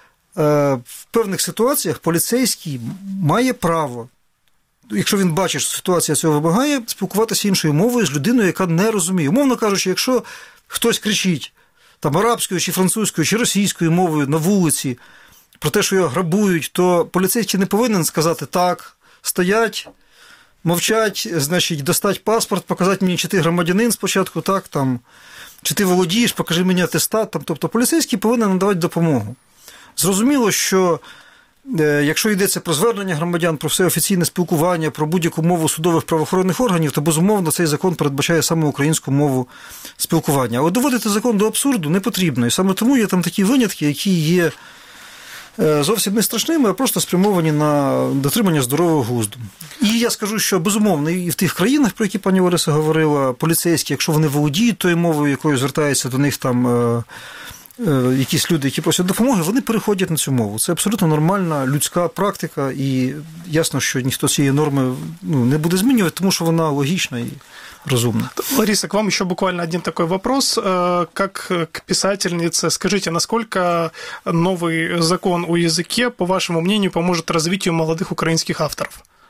в певних ситуаціях поліцейський має право, якщо він бачить, що ситуація цього вимагає, спілкуватися іншою мовою з людиною, яка не розуміє. Умовно кажучи, якщо хтось кричить там арабською, чи французькою, чи російською мовою на вулиці про те, що його грабують, то поліцейський не повинен сказати «так, стоять», мовчать, значить, достать паспорт, показати мені, чи ти громадянин спочатку, так, там, чи ти володієш, покажи мені атестат. Там. Тобто поліцейський повинен надавати допомогу. Зрозуміло, що е, якщо йдеться про звернення громадян, про все офіційне спілкування, про будь-яку мову судових правоохоронних органів, то, безумовно, цей закон передбачає саме українську мову спілкування. Але доводити закон до абсурду не потрібно. І саме тому є там такі винятки, які є зовсім не страшними, а просто спрямовані на дотримання здорового глузду. І я скажу, що, безумовно, і в тих країнах, про які пані Лариса говорила, поліцейські, якщо вони володіють тою мовою, якою звертаються до них там е, е, якісь люди, які просять допомоги, вони переходять на цю мову. Це абсолютно нормальна людська практика, і ясно, що ніхто цієї норми ну, не буде змінювати, тому що вона логічна і разумно. Лариса, к вам еще буквально один такой вопрос. Как к писательнице, скажите, насколько новый закон о языке, по вашему мнению, поможет развитию молодых украинских авторов?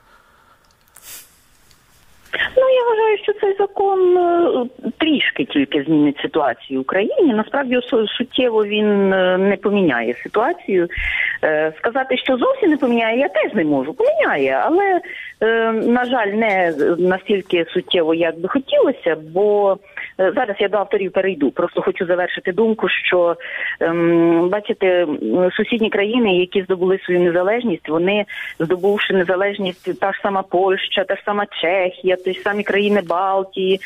Ну, я вважаю, що цей закон трішки тільки змінить ситуацію в Україні. Насправді, суттєво він не поміняє ситуацію. Сказати, що зовсім не поміняє, я теж не можу. Поміняє, але, на жаль, не настільки суттєво, як би хотілося, бо зараз я до авторів перейду. Просто хочу завершити думку, що, бачите, сусідні країни, які здобули свою незалежність, вони, здобувши незалежність, та ж сама Польща, та ж сама Чехія, ті ж самі країни Балтії,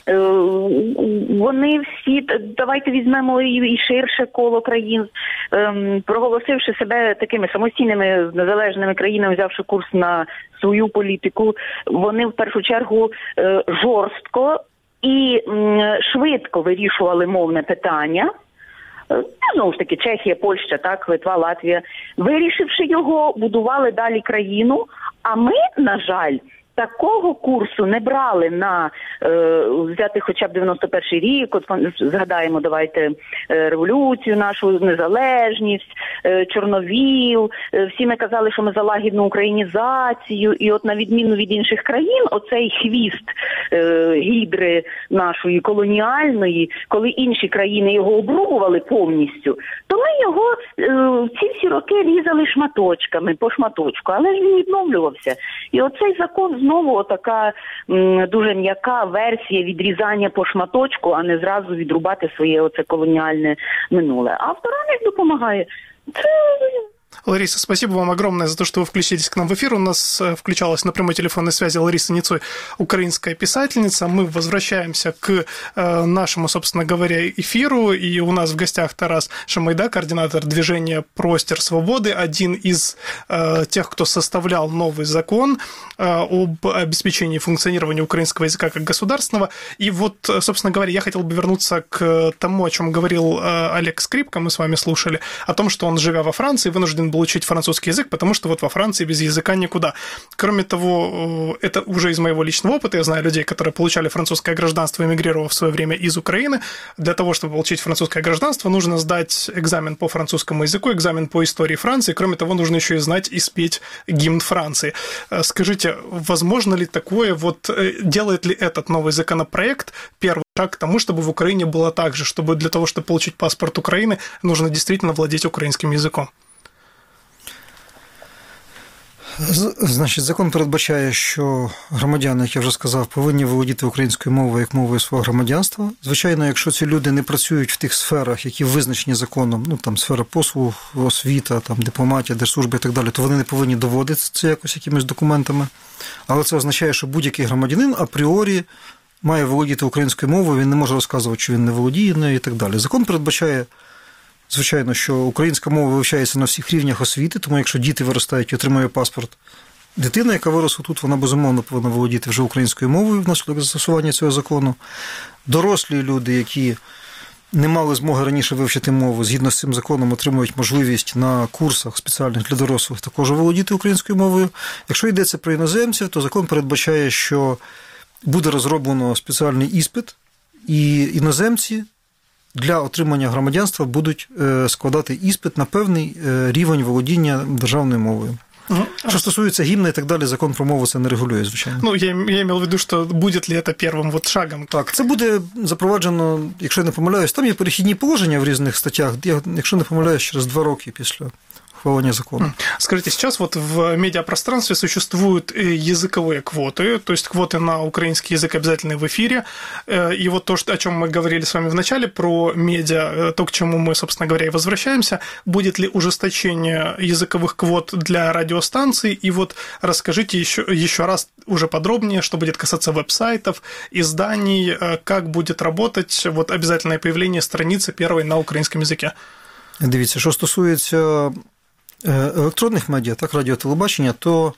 вони всі, давайте візьмемо і ширше коло країн, проголосивши себе такими самостійними незалежними країнами, взявши курс на свою політику, вони в першу чергу жорстко і швидко вирішували мовне питання. Знову ж таки, Чехія, Польща, так, Литва, Латвія. Вирішивши його, будували далі країну, а ми, на жаль, такого курсу не брали на е, взяти хоча б дев'яносто перший рік, от згадаємо, давайте е, революцію, нашу незалежність, е, Чорновіл. Е, всі ми казали, що ми за лагідну українізацію, і от на відміну від інших країн, оцей хвіст е, гідри нашої колоніальної, коли інші країни його обрубували повністю, то ми його е, ці всі роки різали шматочками, по шматочку, але ж він відновлювався. І оцей закон знову така м, дуже м'яка версія відрізання по шматочку, а не зразу відрубати своє оце колоніальне минуле. А авторам як допомагає? Це... Лариса, спасибо вам огромное за то, что вы включились к нам в эфир. У нас включалась на прямой телефонной связи Лариса Ницой, украинская писательница. Мы возвращаемся к э, нашему, собственно говоря, эфиру. И у нас в гостях Тарас Шамайда, координатор движения «Простер свободы», один из э, тех, кто составлял новый закон э, об обеспечении функционирования украинского языка как государственного. И вот, собственно говоря, я хотел бы вернуться к тому, о чем говорил э, Олег Скрипка, мы с вами слушали, о том, что он, живя во Франции, вынужден был учить французский язык, потому что вот во Франции без языка никуда. Кроме того, это уже из моего личного опыта, я знаю людей, которые получали французское гражданство, эмигрировав в свое время из Украины. Для того, чтобы получить французское гражданство, нужно сдать экзамен по французскому языку, экзамен по истории Франции, кроме того, нужно еще и знать и спеть гимн Франции. Скажите, возможно ли такое, вот делает ли этот новый законопроект первый шаг к тому, чтобы в Украине было так же, чтобы для того, чтобы получить паспорт Украины, нужно действительно владеть украинским языком? Значить, закон передбачає, що громадяни, як я вже сказав, повинні володіти українською мовою як мовою свого громадянства. Звичайно, якщо ці люди не працюють в тих сферах, які визначені законом, ну там сфера послуг, освіта, там дипломатія, держслужба і так далі, то вони не повинні доводити це якось якимись документами. Але це означає, що будь-який громадянин апріорі має володіти українською мовою, він не може розказувати, що він не володіє нею і так далі. Закон передбачає, звичайно, що українська мова вивчається на всіх рівнях освіти, тому якщо діти виростають і отримує паспорт, дитина, яка виросла тут, вона безумовно повинна володіти вже українською мовою внаслідок застосування цього закону. Дорослі люди, які не мали змоги раніше вивчити мову, згідно з цим законом отримують можливість на курсах спеціальних для дорослих також володіти українською мовою. Якщо йдеться про іноземців, то закон передбачає, що буде розроблено спеціальний іспит, і іноземці для отримання громадянства будуть складати іспит на певний рівень володіння державною мовою. Угу. Що стосується гімна і так далі, закон про мову це не регулює, звичайно. Ну, я, я мав в виду, що буде ли це першим вот шагом? Так, це буде запроваджено, якщо я не помиляюсь, там є перехідні положення в різних статтях, якщо не помиляюсь, через два роки після ухваления закона. Скажите, сейчас вот в медиапространстве существуют языковые квоты, то есть квоты на украинский язык обязательны в эфире, и вот то, о чем мы говорили с вами в начале, про медиа, то, к чему мы, собственно говоря, и возвращаемся, будет ли ужесточение языковых квот для радиостанций, и вот расскажите еще, еще раз уже подробнее, что будет касаться веб-сайтов, изданий, как будет работать вот обязательное появление страницы первой на українському язикі. Дивіться, що стосується електронних медіа, так, радіо, телебачення, то,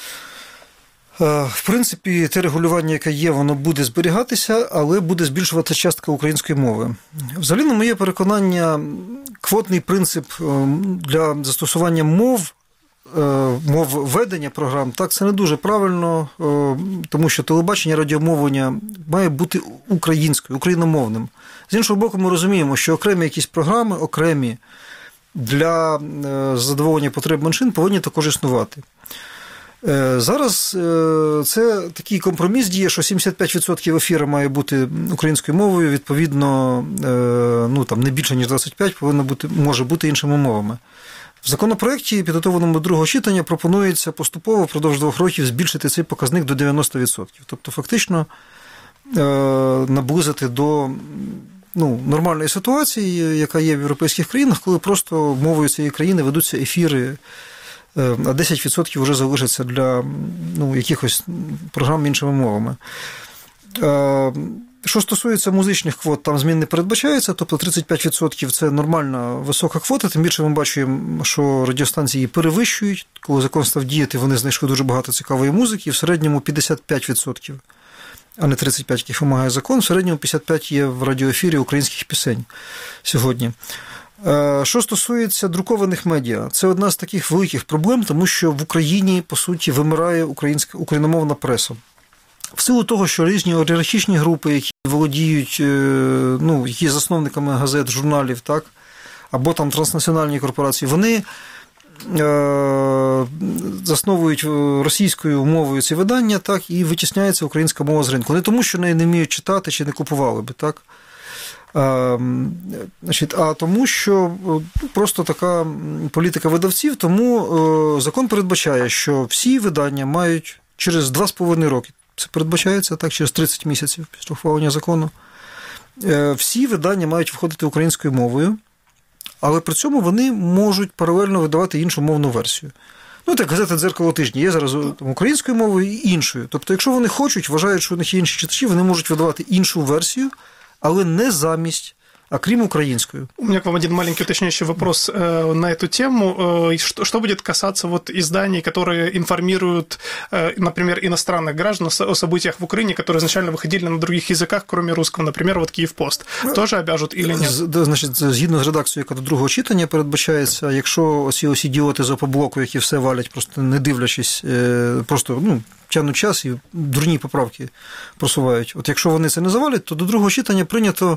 в принципі, те регулювання, яке є, воно буде зберігатися, але буде збільшуватися частка української мови. Взагалі, на моє переконання, квотний принцип для застосування мов, мов ведення програм, так, це не дуже правильно, тому що телебачення, радіомовлення має бути українською, україномовним. З іншого боку, ми розуміємо, що окремі якісь програми, окремі для задоволення потреб меншин повинні також існувати. Зараз це такий компроміс діє, що сімдесят п'ять відсотків ефіру має бути українською мовою, відповідно, ну, там, не більше, ніж двадцять п'ять відсотків повинно бути, може бути іншими мовами. В законопроекті, підготовленому до другого читання, пропонується поступово впродовж двох років збільшити цей показник до дев'яносто відсотків. Тобто, фактично, наблизити до ну, нормальної ситуації, яка є в європейських країнах, коли просто мовою цієї країни ведуться ефіри, а десять відсотків вже залишиться для ну, якихось програм іншими мовами. Що стосується музичних квот, там змін не передбачається, тобто тридцять п'ять відсотків – це нормальна висока квота, тим більше ми бачимо, що радіостанції її перевищують, коли закон став діяти, вони знайшли дуже багато цікавої музики, і в середньому п'ятдесят п'ять відсотків, а не тридцять п'ять відсотків, яких вимагає закон, в середньому п'ятдесят п'ять відсотків є в радіоефірі українських пісень сьогодні. Що стосується друкованих медіа, це одна з таких великих проблем, тому що в Україні, по суті, вимирає українська, україномовна преса. В силу того, що різні олігархічні групи, які володіють, ну, які є засновниками газет, журналів, так, або там транснаціональні корпорації, вони засновують російською мовою ці видання, так, і витісняється українська мова з ринку. Не тому, що неї не вміють читати чи не купували би, так. А, значить, а тому, що просто така політика видавців, тому закон передбачає, що всі видання мають через два з половиною роки, це передбачається, так, через тридцять місяців після ухвалення закону, всі видання мають виходити українською мовою, але при цьому вони можуть паралельно видавати іншу мовну версію. Ну, так, газета «Дзеркало тижня» є зараз там, українською мовою і іншою. Тобто, якщо вони хочуть, вважають, що у них є інші читачі, вони можуть видавати іншу версію, але не замість, а крім українскую. У меня к вам один маленький уточняющий вопрос э, на эту тему. Э, что, что будет касаться вот изданий, которые информируют, э, например, иностранных граждан о событиях в Украине, которые изначально выходили на других языках, кроме русского, например, вот «Київпост», тоже обяжут или нет? Значить, згідно з редакцією, яка до другого читання передбачається, якщо осі ось ідіоти з опоблоку, які все валять, просто не дивлячись, просто, ну, тягнуть час і дурні поправки просувають. От якщо вони це не завалять, то до другого читання прийнято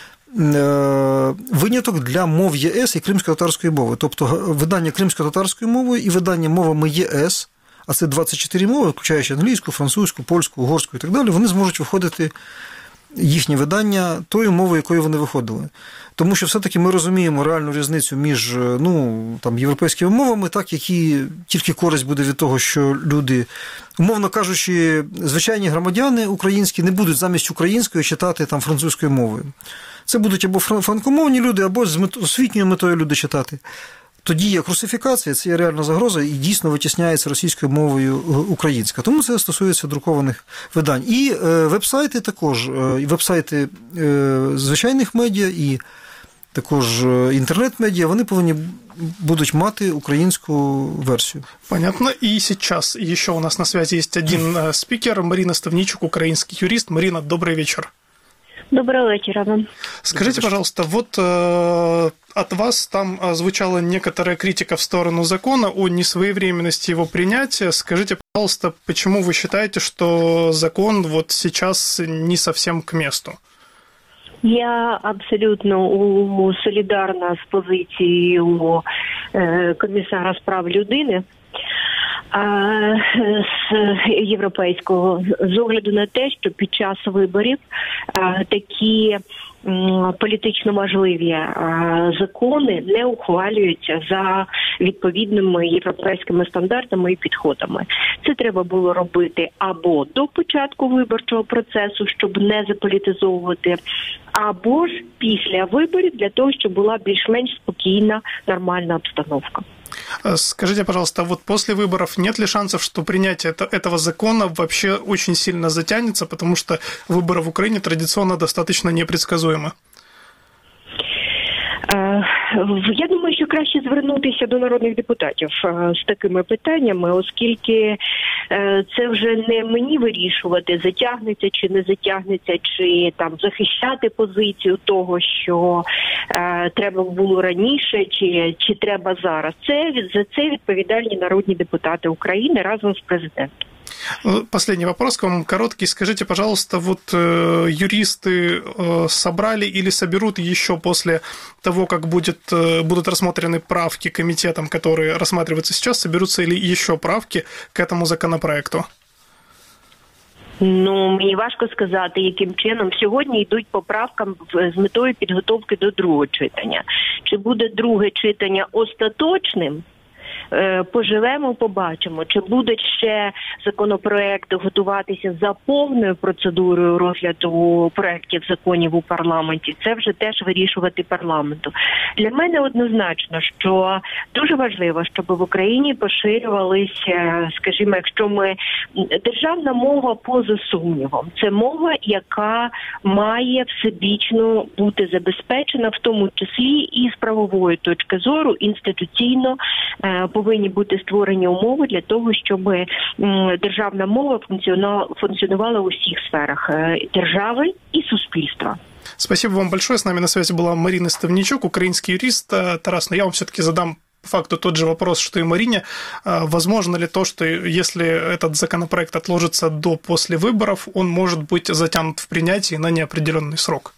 виняток для мов ЄС і кримсько-татарської мови. Тобто видання кримсько-татарською мовою і видання мовами ЄС, а це двадцять чотири мови, включаючи англійську, французьку, польську, угорську і так далі, вони зможуть виходити їхні видання тою мовою, якою вони виходили. Тому що все-таки ми розуміємо реальну різницю між, ну, там, європейськими мовами, так, які тільки користь буде від того, що люди, умовно кажучи, звичайні громадяни українські не будуть замість української читати там французькою мовою. Це будуть або франкомовні люди, або з освітньою метою люди читати. Тоді є русифікація, це є реальна загроза, і дійсно витісняється російською мовою українська. Тому це стосується друкованих видань. І веб-сайти також, і веб-сайти звичайних медіа, і також інтернет-медіа, вони повинні будуть мати українську версію. Понятно. И сейчас еще у нас на связи есть один спикер, Марина Ставничук, украинский юрист. Марина, добрый вечер. Доброго вечера вам. Скажите, пожалуйста, вот э, от вас там звучала некоторая критика в сторону закона о несвоевременности его принятия. Скажите, пожалуйста, почему вы считаете, что закон вот сейчас не совсем к месту? Я абсолютно солідарна з позицією комісара з прав людини з європейського, з огляду на те, що під час виборів такі політично важливі закони не ухвалюються за відповідними європейськими стандартами і підходами. Це треба було робити або до початку виборчого процесу, щоб не заполітизовувати, або ж після виборів, для того, щоб була більш-менш спокійна, нормальна обстановка. Скажите, пожалуйста, вот после выборов нет ли шансов, что принятие этого закона вообще очень сильно затянется, потому что выборы в Украине традиционно достаточно непредсказуемы? Я думаю, що краще звернутися до народних депутатів з такими питаннями, оскільки це вже не мені вирішувати, затягнеться чи не затягнеться, чи там захищати позицію того, що е, треба було раніше, чи, чи треба зараз. Це за це відповідальні народні депутати України разом з президентом. Последний вопрос к вам короткий. Скажите, пожалуйста, вот э, юристы э, собрали или соберут еще после того, как будет, э, будут рассмотрены правки комитетом, которые рассматриваются сейчас, соберутся ли еще правки к этому законопроекту? Ну, мені важко сказати, яким чином. Сьогодні йдуть по правкам з метою підготовки до другого читання. Чи буде друге читання остаточним? Поживемо, побачимо. Чи буде ще законопроект готуватися за повною процедурою розгляду проєктів законів у парламенті, це вже теж вирішувати парламенту. Для мене однозначно, що дуже важливо, щоб в Україні поширювалися, скажімо, якщо ми... Державна мова поза сумнівом. Це мова, яка має всебічно бути забезпечена, в тому числі і з правової точки зору, інституційно повинні бути створені умови для того, щоб державна мова функціонувала у всіх сферах держави і суспільства. Спасибо вам большое. С нами на связи была Марина Ставничук, украинский юрист. Тарас, но я вам все-таки задам по факту тот же вопрос, что и Марине. Возможно ли то, что если этот законопроект отложится до после выборов, он может быть затянут в принятии на неопределенный срок?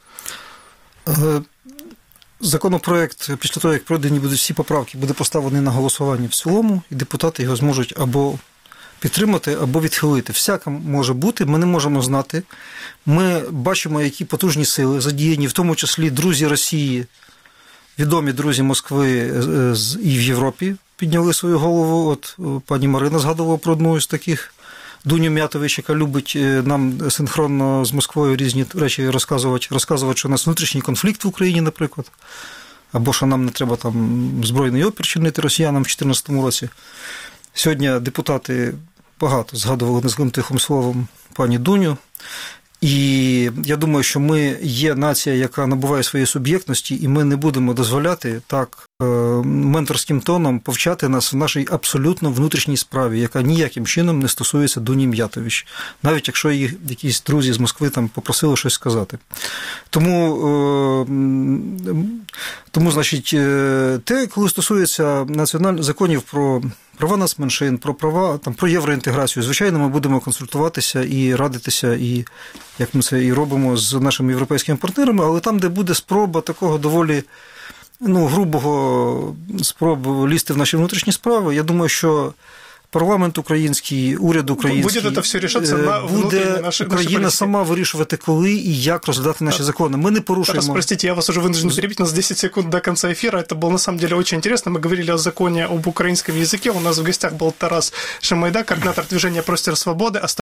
Законопроект, після того, як пройдені будуть всі поправки, буде поставлений на голосування в цілому, і депутати його зможуть або підтримати, або відхилити. Всяке може бути, ми не можемо знати. Ми бачимо, які потужні сили задіяні, в тому числі друзі Росії, відомі друзі Москви і в Європі підняли свою голову. От пані Марина згадувала про одну з таких, Дуню Мятович, яка любить нам синхронно з Москвою різні речі розказувати, розказувати, що у нас внутрішній конфлікт в Україні, наприклад, або що нам не треба там збройний опір чинити росіянам в дві тисячі чотирнадцятому році. Сьогодні депутати багато згадували незлим тихим словом пані Дуню. І я думаю, що ми є нація, яка набуває своєї суб'єктності, і ми не будемо дозволяти так менторським тоном повчати нас в нашій абсолютно внутрішній справі, яка ніяким чином не стосується Дуні М'ятович, навіть якщо їх якісь друзі з Москви там попросили щось сказати. Тому, тому значить, те, коли стосується національних законів про права нацменшин, про права, там, про євроінтеграцію, звичайно, ми будемо консультуватися і радитися, і як ми це і робимо з нашими європейськими партнерами, але там, де буде спроба такого доволі ну, грубого спробу лізти в наші внутрішні справи, я думаю, що парламент український, уряд український, буде, все на буде наші, Україна наші сама вирішувати, коли і як розглядати наши законы. Мы не порушуємо. Тарас, простите, я вас уже вынужден перебить, у нас десять секунд до конца эфира. Это было на самом деле очень интересно. Мы говорили о законе об украинском языке. У нас в гостях был Тарас Шамайда, координатор движения «Простор свободы».